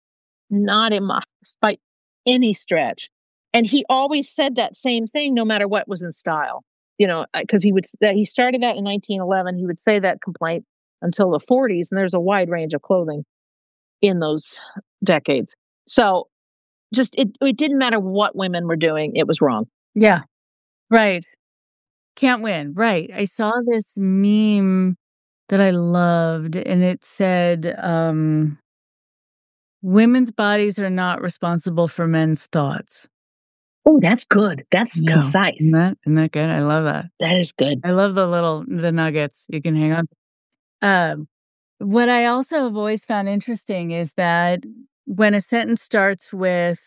not immodest by any stretch. And he always said that same thing, no matter what was in style. You know, because he would, that he started that in nineteen eleven. He would say that complaint until the forties, and there's a wide range of clothing in those decades. So just, it, it didn't matter what women were doing, it was wrong. Yeah. Right. Can't win. Right. I saw this meme that I loved, and it said, um, women's bodies are not responsible for men's thoughts. Oh, that's good. That's Yeah. concise. Isn't that, isn't that good? I love that. That is good. I love the little, the nuggets you can hang on. Um, what I also have always found interesting is that when a sentence starts with,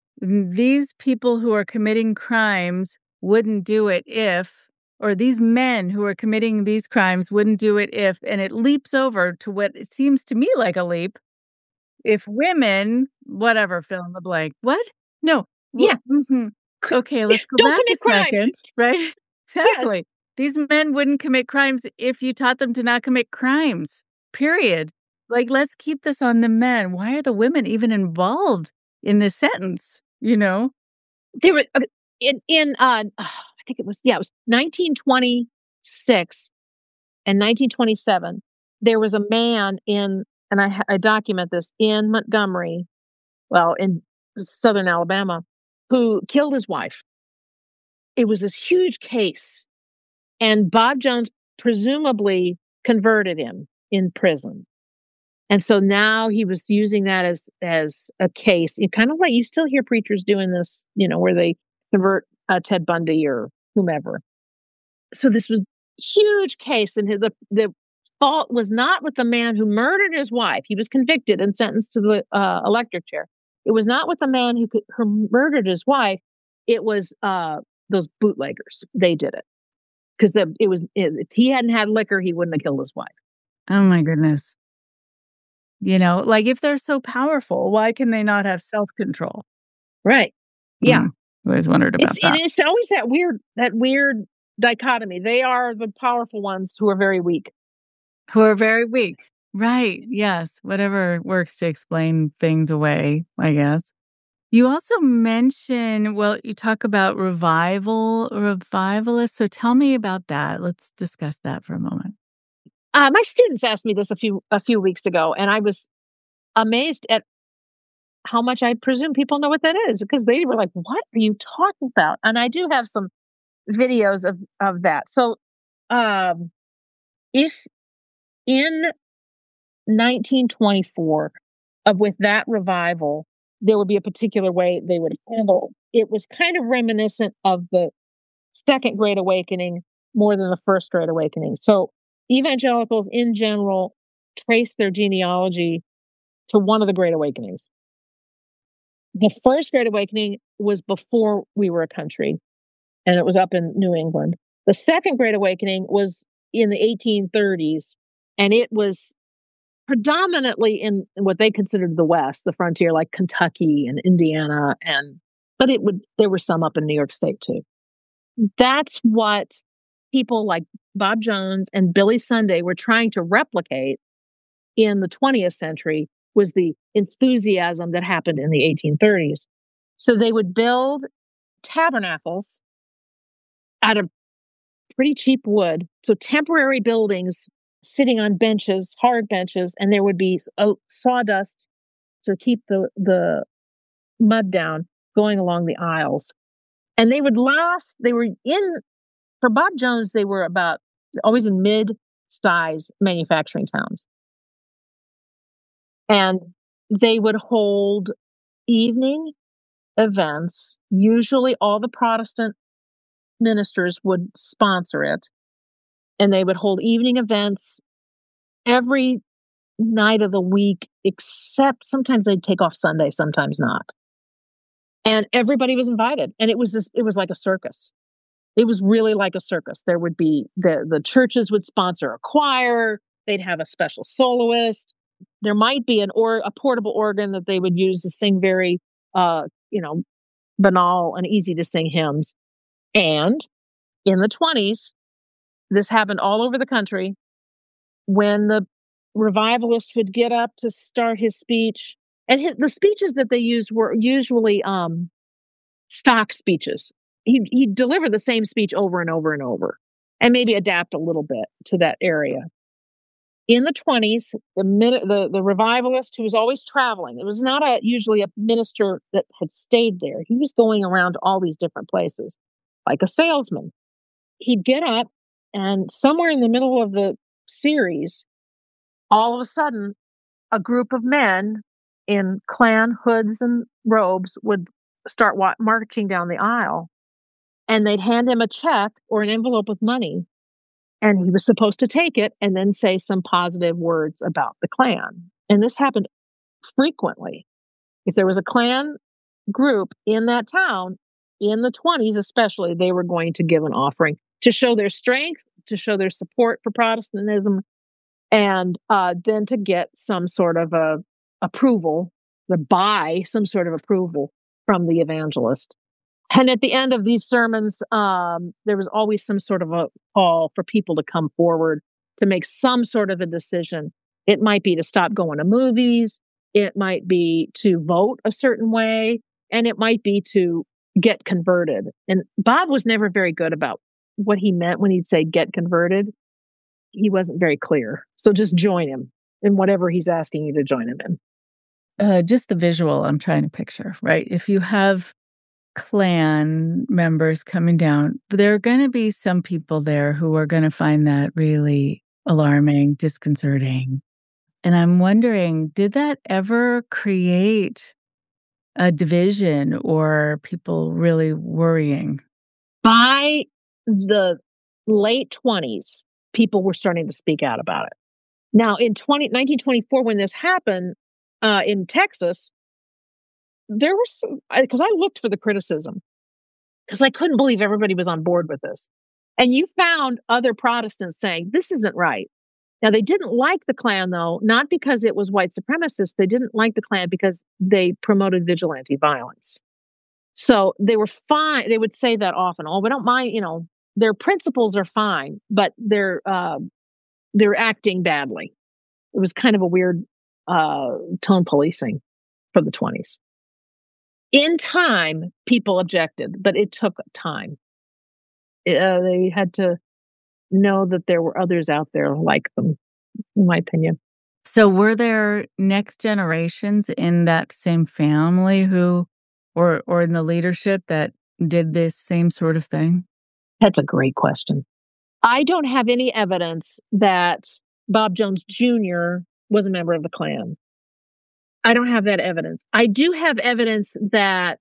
these people who are committing crimes wouldn't do it if, or these men who are committing these crimes wouldn't do it if, and it leaps over to what it seems to me like a leap. If women, whatever, fill in the blank. What? No. Yeah. Mhm. Okay, let's go Don't back a commit crimes. second. Right? Exactly. These men wouldn't commit crimes if you taught them to not commit crimes. Period. Like, let's keep this on the men. Why are the women even involved in this sentence? You know? There were uh, in in uh, I think it was yeah, it was nineteen twenty-six and nineteen twenty-seven. There was a man in, and I, I document this, in Montgomery, well, in southern Alabama, who killed his wife. It was this huge case, and Bob Jones presumably converted him in prison. And so now he was using that as as a case. You kind of like, you still hear preachers doing this, you know, where they convert uh, Ted Bundy or whomever. So this was a huge case, and his, the, the fault was not with the man who murdered his wife. He was convicted and sentenced to the uh, electric chair. It was not with the man who, could, who murdered his wife. It was uh, those bootleggers. They did it. Because the it was it, if he hadn't had liquor, he wouldn't have killed his wife. Oh my goodness. You know, like if they're so powerful, why can they not have self-control? Right. Yeah. Mm, I always wondered about it's, that. It is always that weird, that weird dichotomy. They are the powerful ones who are very weak. Who are very weak. Right. Yes. Whatever works to explain things away, I guess. You also mention, well, you talk about revival, revivalists. So tell me about that. Let's discuss that for a moment. Uh, my students asked me this a few a few weeks ago, and I was amazed at how much I presume people know what that is, because they were like, "What are you talking about?" And I do have some videos of of that. So, um, if in nineteen twenty-four, uh, with that revival, there would be a particular way they would handle it. Was kind of reminiscent of the Second Great Awakening more than the First Great Awakening. So evangelicals in general trace their genealogy to one of the Great Awakenings. The First Great Awakening was before we were a country, and it was up in New England. The Second Great Awakening was in the eighteen thirties, and it was predominantly in what they considered the West, the frontier, like Kentucky and Indiana, and but it would there were some up in New York State too. That's what people like Bob Jones and Billy Sunday were trying to replicate in the twentieth century, was the enthusiasm that happened in the eighteen thirties. So they would build tabernacles out of pretty cheap wood, so temporary buildings sitting on benches, hard benches, and there would be a sawdust to keep the, the mud down going along the aisles. And they would last, they were in, for Bob Jones, they were about always in mid-size manufacturing towns. And they would hold evening events. Usually all the Protestant ministers would sponsor it. And they would hold evening events every night of the week, except sometimes they'd take off Sunday, sometimes not. And everybody was invited. And it was this, it was like a circus. It was really like a circus. There would be, the, the churches would sponsor a choir. They'd have a special soloist. There might be an or a portable organ that they would use to sing very, uh, you know, banal and easy to sing hymns. And in the twenties, this happened all over the country. When the revivalist would get up to start his speech, and his the speeches that they used were usually um, stock speeches. He he delivered the same speech over and over and over, and maybe adapt a little bit to that area. In the twenties, the, the the revivalist who was always traveling, it was not a usually a minister that had stayed there. He was going around to all these different places, like a salesman. He'd get up, and somewhere in the middle of the series, all of a sudden, a group of men in Klan hoods and robes would start wa- marching down the aisle, and they'd hand him a check or an envelope with money. And he was supposed to take it and then say some positive words about the Klan. And this happened frequently. If there was a Klan group in that town, in the twenties especially, they were going to give an offering to show their strength, to show their support for Protestantism, and uh, then to get some sort of a approval, to buy some sort of approval from the evangelist. And at the end of these sermons, um, there was always some sort of a call for people to come forward to make some sort of a decision. It might be to stop going to movies. It might be to vote a certain way. And it might be to get converted. And Bob was never very good about what he meant when he'd say get converted. He wasn't very clear. So just join him in whatever he's asking you to join him in. Uh, just the visual I'm trying to picture, right? If you have Klan members coming down, there are going to be some people there who are going to find that really alarming, disconcerting. And I'm wondering, did that ever create a division or people really worrying By the late twenties, people were starting to speak out about it. Now, in nineteen twenty-four, when this happened uh, in Texas, there were some, because I looked for the criticism, because I couldn't believe everybody was on board with this. And you found other Protestants saying, this isn't right. Now, they didn't like the Klan, though, not because it was white supremacist. They didn't like the Klan because they promoted vigilante violence. So they were fine. They would say that often. Oh, we don't mind, you know, their principles are fine, but they're uh, they're acting badly. It was kind of a weird uh, tone policing for the twenties. In time, people objected, but it took time. Uh, they had to know that there were others out there like them, in my opinion. So were there next generations in that same family who, or or in the leadership that did this same sort of thing? That's a great question. I don't have any evidence that Bob Jones Junior was a member of the Klan. I don't have that evidence. I do have evidence that,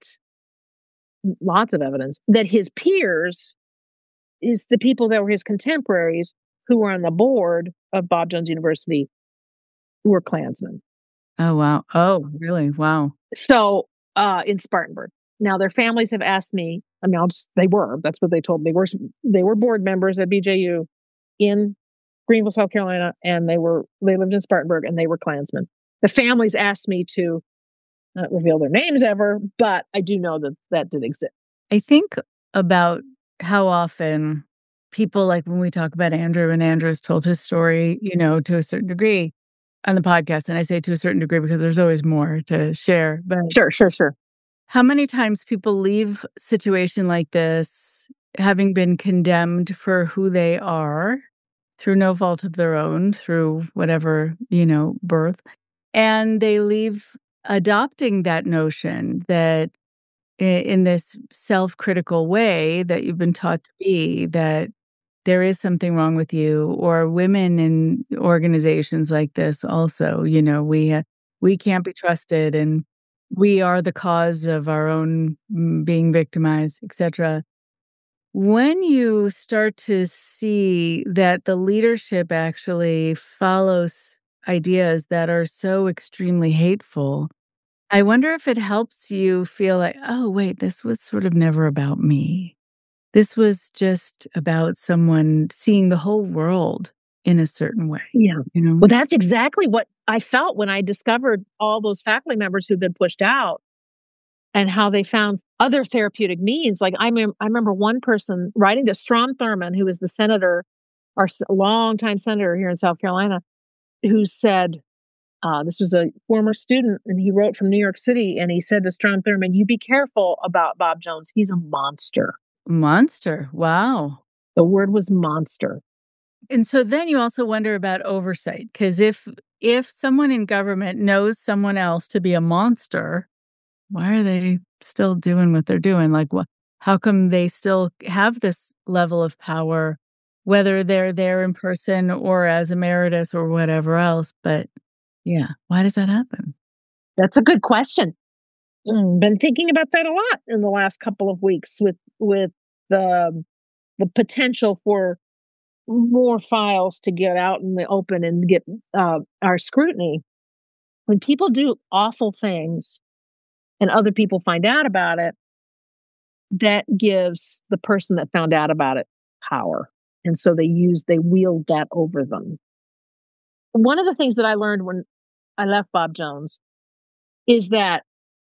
lots of evidence, that his peers, is the people that were his contemporaries who were on the board of Bob Jones University, were Klansmen. Oh, wow. Oh, really? Wow. So uh, in Spartanburg. Now, their families have asked me, I mean, I'll just, they were, that's what they told me. They were, they were board members at B J U in Greenville, South Carolina, and they were, they lived in Spartanburg, and they were Klansmen. The families asked me to not reveal their names ever, but I do know that that did exist. I think about how often people, like when we talk about Andrew, and Andrew has told his story, you know, to a certain degree on the podcast. And I say to a certain degree because there's always more to share. But sure, sure, sure. How many times people leave a situation like this, having been condemned for who they are through no fault of their own, through whatever, you know, birth, and they leave adopting that notion that in this self-critical way that you've been taught to be, that there is something wrong with you, or women in organizations like this also, you know, we ha- we can't be trusted, and we are the cause of our own being victimized, et cetera. When you start to see that the leadership actually follows ideas that are so extremely hateful, I wonder if it helps you feel like, oh, wait, this was sort of never about me. This was just about someone seeing the whole world in a certain way. Yeah. You know? Well, that's exactly what I felt when I discovered all those faculty members who'd been pushed out and how they found other therapeutic means. Like I, mem- I remember one person writing to Strom Thurmond, who was the senator, our longtime senator here in South Carolina, who said, uh, this was a former student, and he wrote from New York City, and he said to Strom Thurmond, you be careful about Bob Jones. He's a monster. Monster. Wow. The word was monster. And so then you also wonder about oversight, because if if someone in government knows someone else to be a monster, why are they still doing what they're doing? Like, what? How come they still have this level of power, whether they're there in person or as emeritus or whatever else? But yeah, why does that happen? That's a good question. Mm, been thinking about that a lot in the last couple of weeks with with the the potential for more files to get out in the open and get uh, our scrutiny. When people do awful things and other people find out about it, that gives the person that found out about it power. And so they use, they wield that over them. One of the things that I learned when I left Bob Jones is that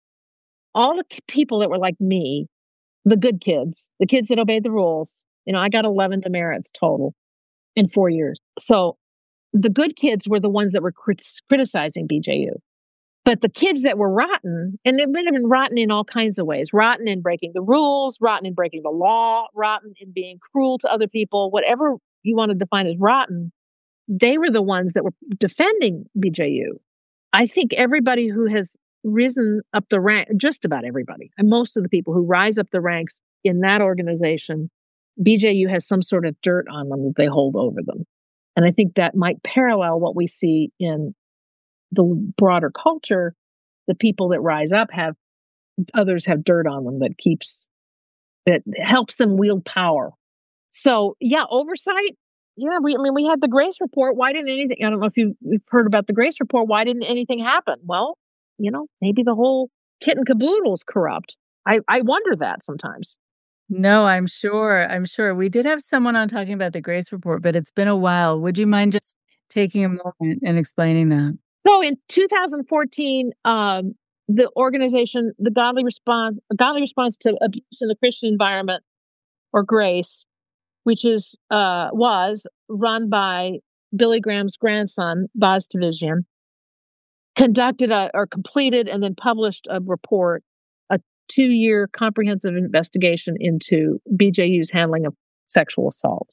all the people that were like me, the good kids, the kids that obeyed the rules, you know, I got eleven demerits total in four years. So the good kids were the ones that were crit- criticizing B J U. But the kids that were rotten, and they've been rotten in all kinds of ways, rotten in breaking the rules, rotten in breaking the law, rotten in being cruel to other people, whatever you want to define as rotten, they were the ones that were defending B J U. I think everybody who has risen up the rank, just about everybody, and most of the people who rise up the ranks in that organization, B J U has some sort of dirt on them that they hold over them. And I think that might parallel what we see in the broader culture. The people that rise up have, others have dirt on them that keeps It helps them wield power. So, yeah, oversight. Yeah, we, I mean, we had the Grace Report. Why didn't anything, I don't know if you've heard about the Grace Report. Why didn't anything happen? Well, you know, maybe the whole kit and caboodle is corrupt. I, I wonder that sometimes. No, I'm sure. I'm sure. We did have someone on talking about the Grace Report, but it's been a while. Would you mind just taking a moment and explaining that? So in two thousand fourteen, um, the organization, the Godly Response, Godly Response to Abuse in the Christian Environment, or GRACE, which is uh, was run by Billy Graham's grandson, Boz Tavisian, conducted a, or completed and then published a report, a two-year comprehensive investigation into B J U's handling of sexual assault.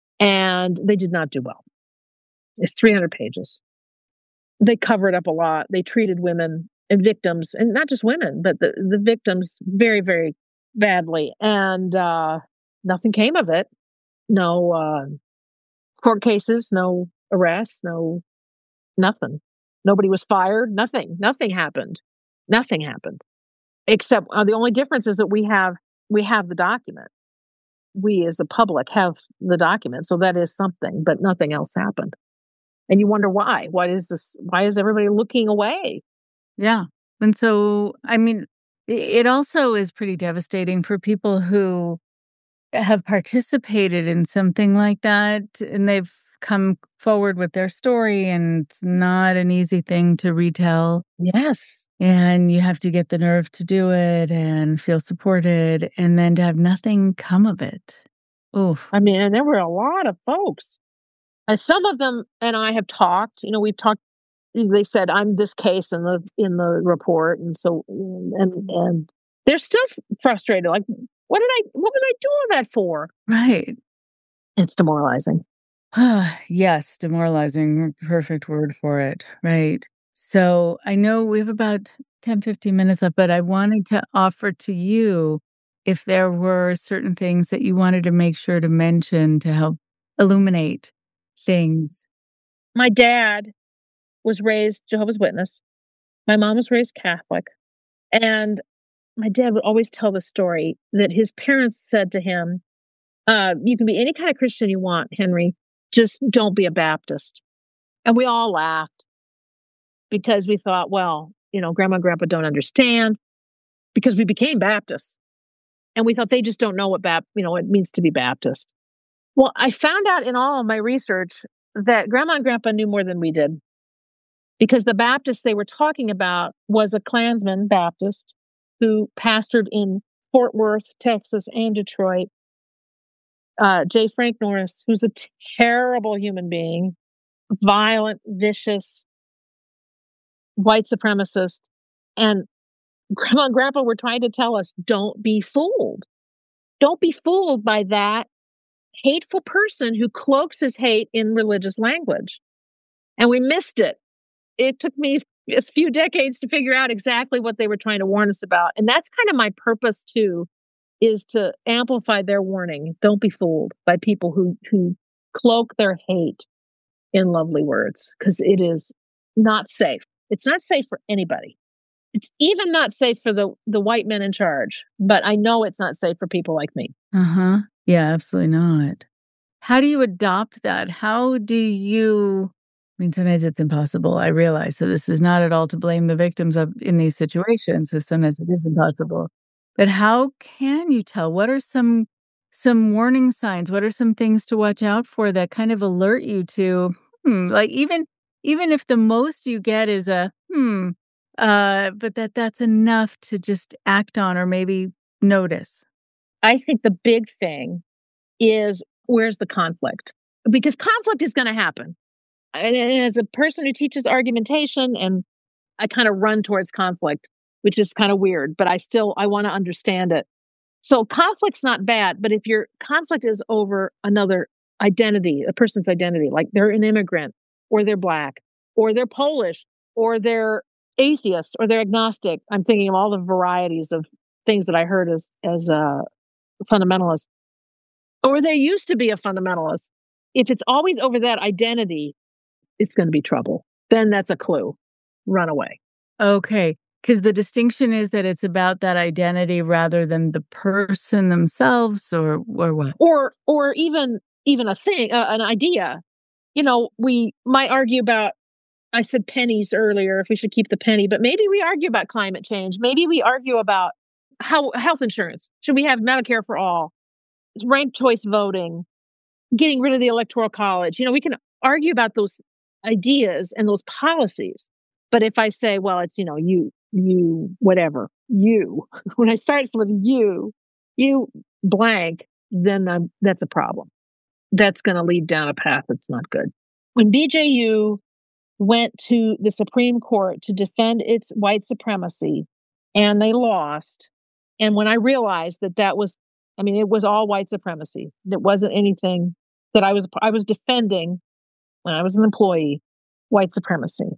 And they did not do well. It's three hundred pages. They covered up a lot. They treated women and victims, and not just women, but the, the victims very, very badly. And uh, nothing came of it. No uh, court cases, no arrests, no nothing. Nobody was fired. Nothing. Nothing happened. Nothing happened. Except uh, the only difference is that we have we have the document. We as a public have the document, so that is something. But nothing else happened. And you wonder why. Why is this? Why is everybody looking away? Yeah. And so, I mean, it also is pretty devastating for people who have participated in something like that, and they've come forward with their story, and it's not an easy thing to retell. Yes. And you have to get the nerve to do it and feel supported, and then to have nothing come of it. Oof. I mean, and there were a lot of folks. And some of them and I have talked, you know, we've talked, they said, I'm this case in the in the report. And so, and and they're still frustrated. Like, what did I, what did I do all that for? Right. It's demoralizing. Yes, demoralizing. Perfect word for it. Right. So I know we have about ten, fifteen minutes left, but I wanted to offer to you if there were certain things that you wanted to make sure to mention to help illuminate things. My dad was raised Jehovah's Witness. My mom was raised Catholic. And my dad would always tell the story that his parents said to him, uh, you can be any kind of Christian you want, Henry, just don't be a Baptist. And we all laughed because we thought, well, you know, grandma and grandpa don't understand, because we became Baptists. And we thought they just don't know what Bap- you know, what it means to be Baptist. Well, I found out in all of my research that grandma and grandpa knew more than we did, because the Baptist they were talking about was a Klansman Baptist who pastored in Fort Worth, Texas, and Detroit. Uh, J. Frank Norris, who's a terrible human being, violent, vicious, white supremacist. And grandma and grandpa were trying to tell us, don't be fooled. Don't be fooled by that hateful person who cloaks his hate in religious language. And we missed it. It took me a few decades to figure out exactly what they were trying to warn us about. And that's kind of my purpose too, is to amplify their warning. Don't be fooled by people who, who cloak their hate in lovely words, because it is not safe. It's not safe for anybody. It's even not safe for the, the white men in charge, but I know it's not safe for people like me. Uh-huh. Yeah, absolutely not. How do you adopt that? How do you, I mean, sometimes it's impossible, I realize. So this is not at all to blame the victims of in these situations. So sometimes it is impossible. But how can you tell? What are some some warning signs? What are some things to watch out for that kind of alert you to, hmm, like even even if the most you get is a hmm, uh, but that that's enough to just act on or maybe notice? I think the big thing is, where's the conflict? Because conflict is going to happen. And as a person who teaches argumentation, and I kind of run towards conflict, which is kind of weird, but I still, I want to understand it. So conflict's not bad, but if your conflict is over another identity, a person's identity, like they're an immigrant, or they're Black, or they're Polish, or they're atheist, or they're agnostic. I'm thinking of all the varieties of things that I heard as, as a fundamentalist, or they used to be a fundamentalist. If it's always over that identity, it's going to be trouble. Then that's a clue. Run away. Okay. Because the distinction is that it's about that identity rather than the person themselves, or or what? Or or even even a thing, uh, an idea. You know, we might argue about, I said pennies earlier, if we should keep the penny, but maybe we argue about climate change. Maybe we argue about how health insurance. Should we have Medicare for all? Ranked choice voting, getting rid of the Electoral College. You know, we can argue about those ideas and those policies. But if I say, well, it's, you know, you, you, whatever, you, when I start with you, you blank, then I'm, that's a problem. That's going to lead down a path that's not good. When B J U went to the Supreme Court to defend its white supremacy, and they lost, and when I realized that that was, I mean, it was all white supremacy. It wasn't anything that I was, I was defending when I was an employee, white supremacy.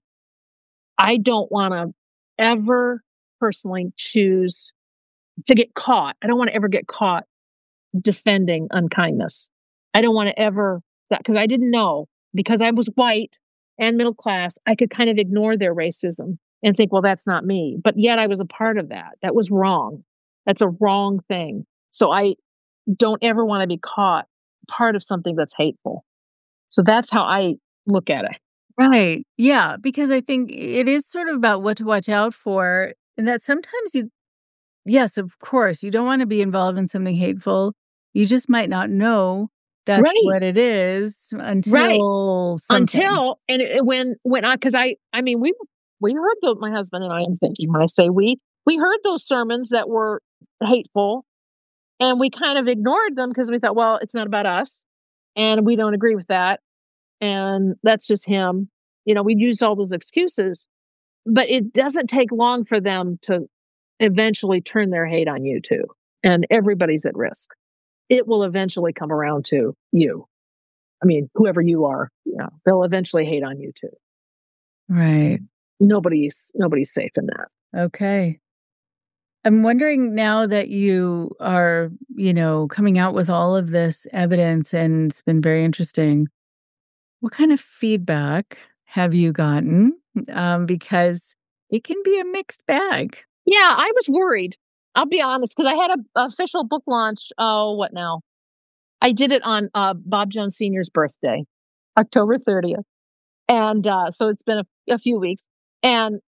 I don't want to ever personally choose to get caught. I don't want to ever get caught defending unkindness. I don't want to ever, that because I didn't know, because I was white and middle class, I could kind of ignore their racism and think, well, that's not me. But yet I was a part of that. That was wrong. That's a wrong thing. So I don't ever want to be caught part of something that's hateful. So that's how I look at it. Right. Yeah. Because I think it is sort of about what to watch out for. And that sometimes you, yes, of course, you don't want to be involved in something hateful. You just might not know that's right. what it is until right. something. Until, and it, when, when I, cause I, I mean, we, we heard those, my husband and I am thinking when I say we, we heard those sermons that were hateful, and we kind of ignored them because we thought, well, it's not about us and we don't agree with that. And that's just him. You know, we used all those excuses, but it doesn't take long for them to eventually turn their hate on you too. And everybody's at risk. It will eventually come around to you. I mean, whoever you are, you know, they'll eventually hate on you too. Right. Nobody's, nobody's safe in that. Okay. I'm wondering now that you are, you know, coming out with all of this evidence, and it's been very interesting, what kind of feedback have you gotten? Um, because it can be a mixed bag. Yeah, I was worried. I'll be honest, because I had an official book launch. Oh, what now? I did it on uh, Bob Jones Senior's birthday, October thirtieth. And uh, so it's been a, a few weeks. And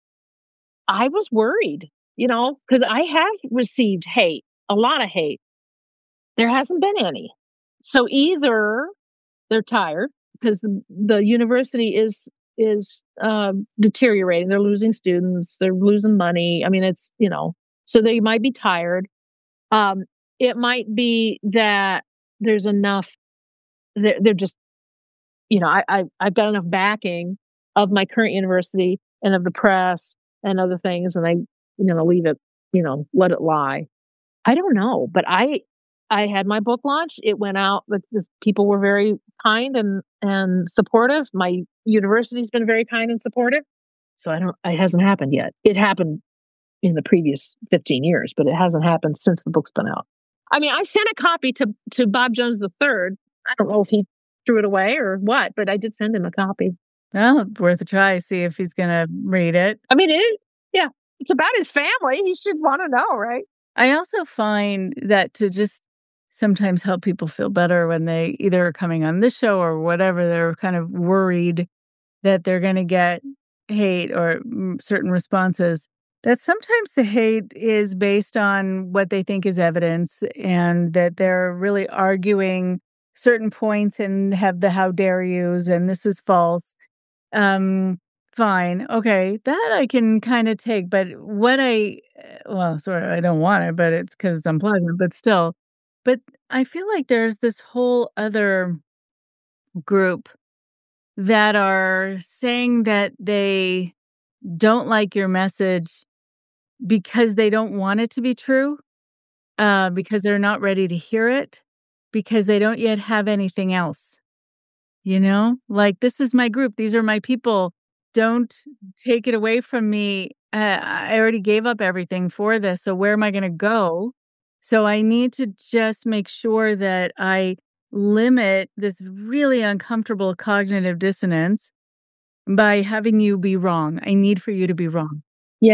I was worried, you know, because I have received hate, a lot of hate. There hasn't been any. So either they're tired because the, the university is is um, deteriorating. They're losing students. They're losing money. I mean, it's, you know, so they might be tired. Um, it might be that there's enough, they're, they're just, you know, I, I, I've got enough backing of my current university and of the press and other things, and I'm going to leave it, you know, let it lie. I don't know, but I, I had my book launch. It went out. Like this, people were very kind and and supportive. My university's been very kind and supportive. So I don't. It hasn't happened yet. It happened in the previous fifteen years, but it hasn't happened since the book's been out. I mean, I sent a copy to to Bob Jones the third. I don't know if he threw it away or what, but I did send him a copy. Well, worth a try. See if he's going to read it. I mean, it is. Yeah, it's about his family. He should want to know, right? I also find that to just sometimes help people feel better when they either are coming on this show or whatever, they're kind of worried that they're going to get hate or certain responses, that sometimes the hate is based on what they think is evidence, and that they're really arguing certain points and have the how dare yous and this is false. Um, fine. Okay. That I can kind of take. But what I, well, sort of, I don't want it, but it's because it's unpleasant, but still. But I feel like there's this whole other group that are saying that they don't like your message because they don't want it to be true, uh, because they're not ready to hear it, because they don't yet have anything else. You know, like, this is my group. These are my people. Don't take it away from me. Uh, I already gave up everything for this. So where am I going to go? So I need to just make sure that I limit this really uncomfortable cognitive dissonance by having you be wrong. I need for you to be wrong. Yeah.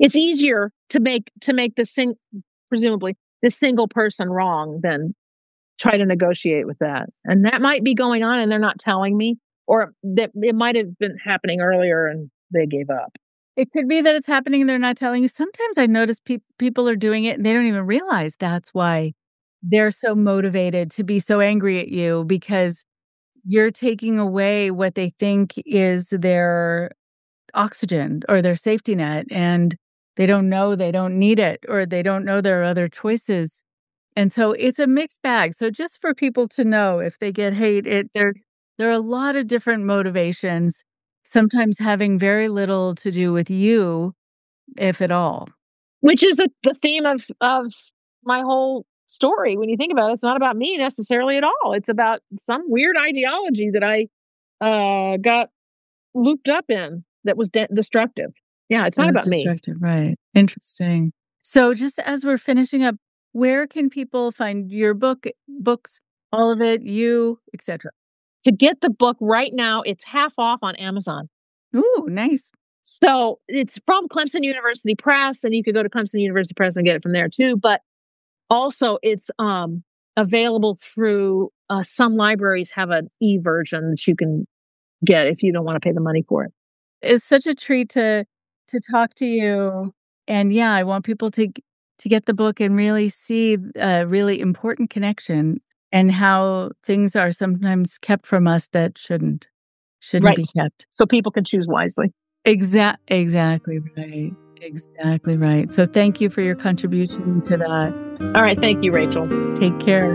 it's easier to make to make the sing presumably the single person wrong than try to negotiate with that. And that might be going on and they're not telling me, or that it might have been happening earlier and they gave up. It could be that it's happening and they're not telling you. Sometimes I notice pe- people are doing it and they don't even realize that's why they're so motivated to be so angry at you, because you're taking away what they think is their oxygen or their safety net, and they don't know they don't need it, or they don't know there are other choices. And so it's a mixed bag. So just for people to know, if they get hate, it there there are a lot of different motivations, sometimes having very little to do with you, if at all. Which is a, the theme of of my whole story. When you think about it, it's not about me necessarily at all. It's about some weird ideology that I uh, got looped up in that was de- destructive. Yeah, it's not about me. Destructive, right. Interesting. So just as we're finishing up, where can people find your book, books, all of it, you, et cetera? To get the book right now, it's half off on Amazon. Ooh, nice. So it's from Clemson University Press, and you could go to Clemson University Press and get it from there too. But also, it's um, available through uh, some libraries have an e-version that you can get if you don't want to pay the money for it. It's such a treat to to talk to you. And yeah, I want people to to get the book and really see a really important connection and how things are sometimes kept from us that shouldn't shouldn't Right. be kept. So people can choose wisely. Exact exactly right. Exactly right. So thank you for your contribution to that. All right. Thank you, Rachel. Take care.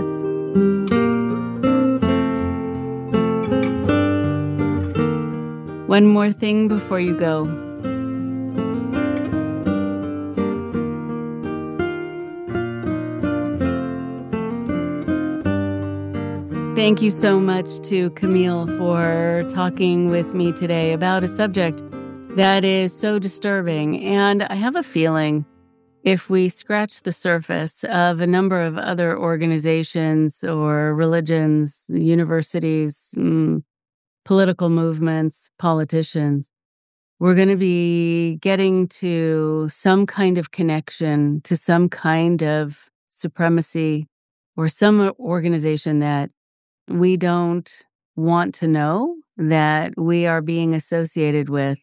One more thing before you go. Thank you so much to Camille for talking with me today about a subject that is so disturbing. And I have a feeling if we scratch the surface of a number of other organizations or religions, universities, mm, political movements, politicians, we're going to be getting to some kind of connection to some kind of supremacy or some organization that we don't want to know that we are being associated with,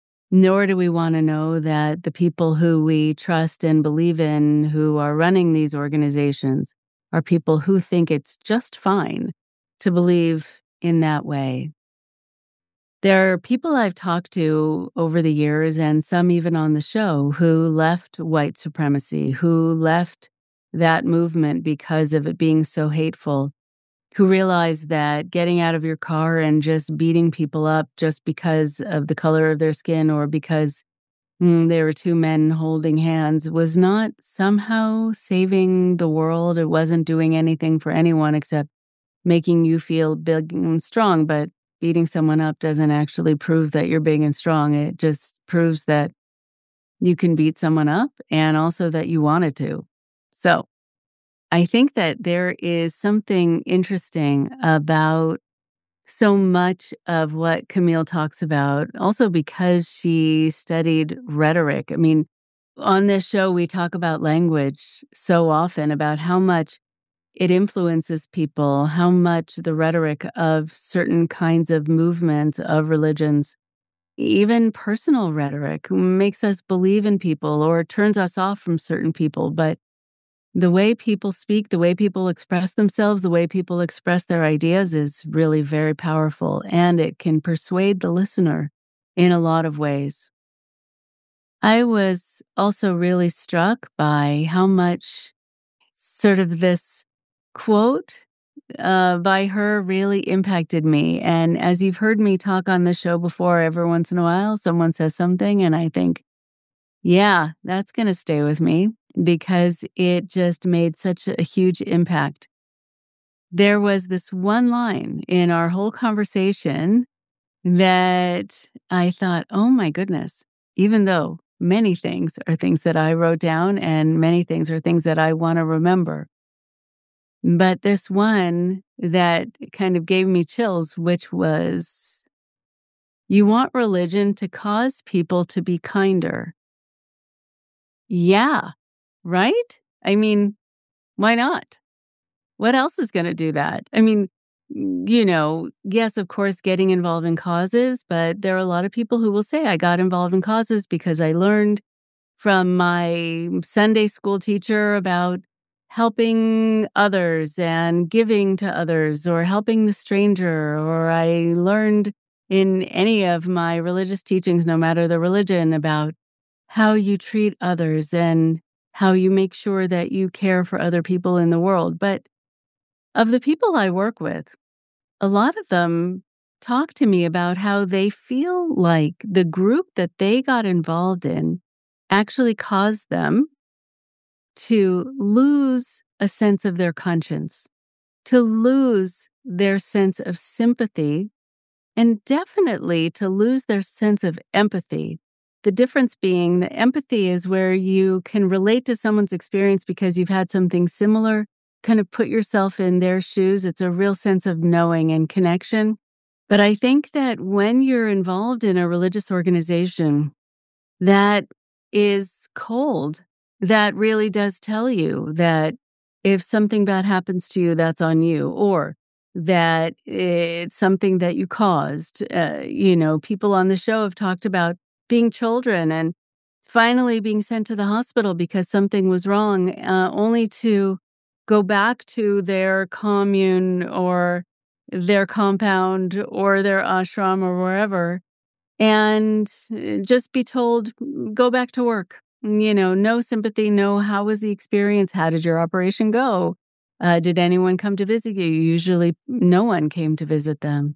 nor do we want to know that the people who we trust and believe in who are running these organizations are people who think it's just fine to believe in that way. There are people I've talked to over the years, and some even on the show, who left white supremacy, who left that movement because of it being so hateful, who realized that getting out of your car and just beating people up just because of the color of their skin or because mm, there were two men holding hands was not somehow saving the world. It wasn't doing anything for anyone except making you feel big and strong. But beating someone up doesn't actually prove that you're big and strong. It just proves that you can beat someone up and also that you wanted to. So I think that there is something interesting about so much of what Camille talks about, also because she studied rhetoric. I mean, on this show, we talk about language so often, about how much it influences people, how much the rhetoric of certain kinds of movements, of religions, even personal rhetoric, makes us believe in people or turns us off from certain people. But the way people speak, the way people express themselves, the way people express their ideas is really very powerful, and it can persuade the listener in a lot of ways. I was also really struck by how much sort of this quote uh, by her really impacted me. And as you've heard me talk on the show before, every once in a while, someone says something, and I think, yeah, that's going to stay with me, because it just made such a huge impact. There was this one line in our whole conversation that I thought, oh my goodness, even though many things are things that I wrote down and many things are things that I want to remember. But this one that kind of gave me chills, which was, you want religion to cause people to be kinder. Yeah, right? I mean, why not? What else is going to do that? I mean, you know, yes, of course, getting involved in causes, but there are a lot of people who will say, I got involved in causes because I learned from my Sunday school teacher about helping others and giving to others or helping the stranger, or I learned in any of my religious teachings, no matter the religion, about how you treat others and how you make sure that you care for other people in the world. But of the people I work with, a lot of them talk to me about how they feel like the group that they got involved in actually caused them to lose a sense of their conscience, to lose their sense of sympathy, and definitely to lose their sense of empathy. The difference being the empathy is where you can relate to someone's experience because you've had something similar, kind of put yourself in their shoes. It's a real sense of knowing and connection. But I think that when you're involved in a religious organization that is cold, that really does tell you that if something bad happens to you, that's on you, or that it's something that you caused. Uh, you know, people on the show have talked about being children and finally being sent to the hospital because something was wrong, uh, only to go back to their commune or their compound or their ashram or wherever and just be told, go back to work. You know, no sympathy, no, how was the experience? How did your operation go? Uh, did anyone come to visit you? Usually no one came to visit them.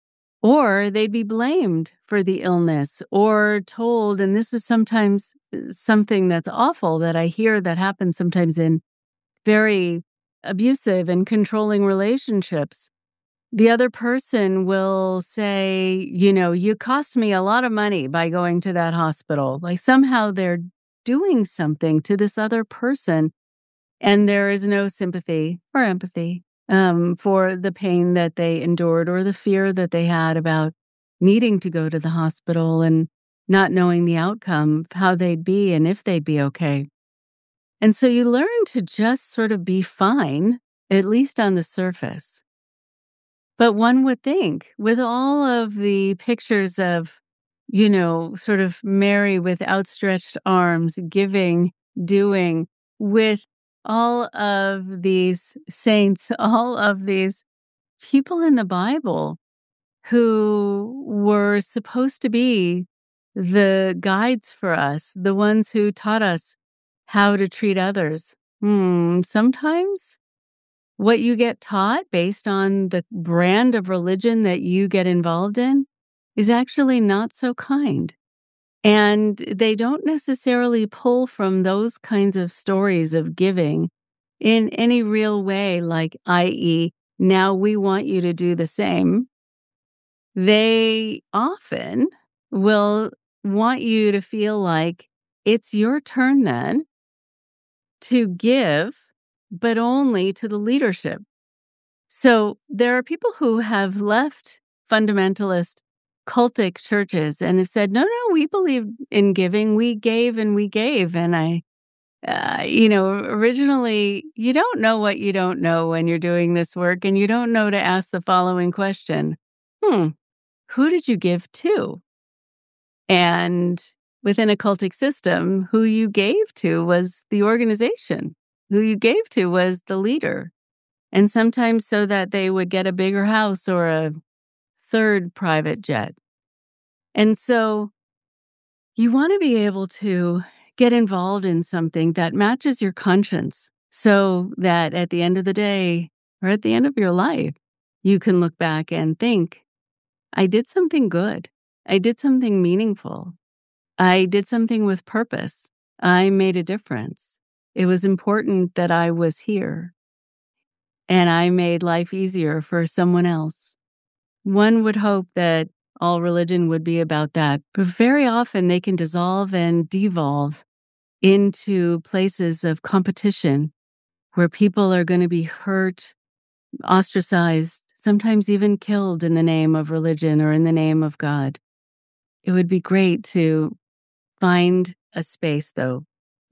Or they'd be blamed for the illness or told, and this is sometimes something that's awful that I hear that happens sometimes in very abusive and controlling relationships. The other person will say, you know, you cost me a lot of money by going to that hospital. Like somehow they're doing something to this other person, and there is no sympathy or empathy um, for the pain that they endured or the fear that they had about needing to go to the hospital and not knowing the outcome, how they'd be and if they'd be okay. And so you learn to just sort of be fine, at least on the surface. But one would think, with all of the pictures of, you know, sort of Mary with outstretched arms, giving, doing, with all of these saints, all of these people in the Bible who were supposed to be the guides for us, the ones who taught us how to treat others. Hmm, sometimes what you get taught based on the brand of religion that you get involved in is actually not so kind. And they don't necessarily pull from those kinds of stories of giving in any real way, like, that is, now we want you to do the same. They often will want you to feel like it's your turn then to give, but only to the leadership. So there are people who have left fundamentalist cultic churches and have said, no, no, we believe in giving. We gave and we gave. And I, uh, you know, originally, you don't know what you don't know when you're doing this work. And you don't know to ask the following question. Hmm, who did you give to? And within a cultic system, who you gave to was the organization. Who you gave to was the leader. And sometimes so that they would get a bigger house or a third private jet. And so you want to be able to get involved in something that matches your conscience so that at the end of the day or at the end of your life, you can look back and think, I did something good. I did something meaningful. I did something with purpose. I made a difference. It was important that I was here. And I made life easier for someone else. One would hope that all religion would be about that, but very often they can dissolve and devolve into places of competition where people are going to be hurt, ostracized, sometimes even killed in the name of religion or in the name of God. It would be great to find a space, though,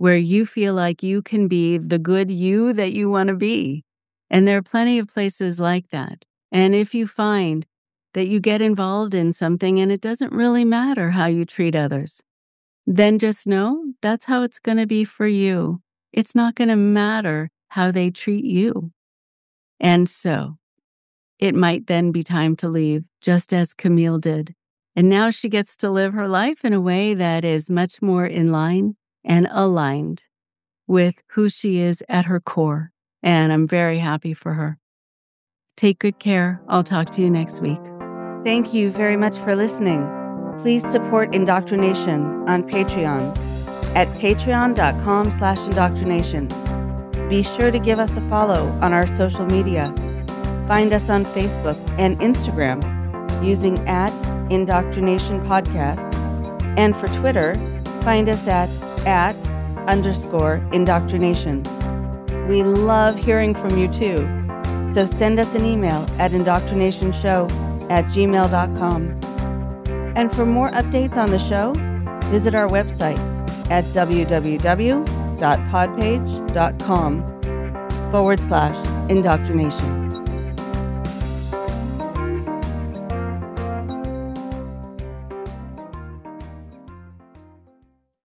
where you feel like you can be the good you that you want to be. And there are plenty of places like that. And if you find that you get involved in something and it doesn't really matter how you treat others, then just know that's how it's going to be for you. It's not going to matter how they treat you. And so it might then be time to leave, just as Camille did. And now she gets to live her life in a way that is much more in line and aligned with who she is at her core. And I'm very happy for her. Take good care. I'll talk to you next week. Thank you very much for listening. Please support Indoctrination on Patreon at patreon.com slash indoctrination. Be sure to give us a follow on our social media. Find us on Facebook and Instagram using at Indoctrination Podcast. And for Twitter, find us at at underscore indoctrination. We love hearing from you too. So send us an email at indoctrinationshow at gmail dot com. And for more updates on the show, visit our website at www.podpage.com forward slash indoctrination.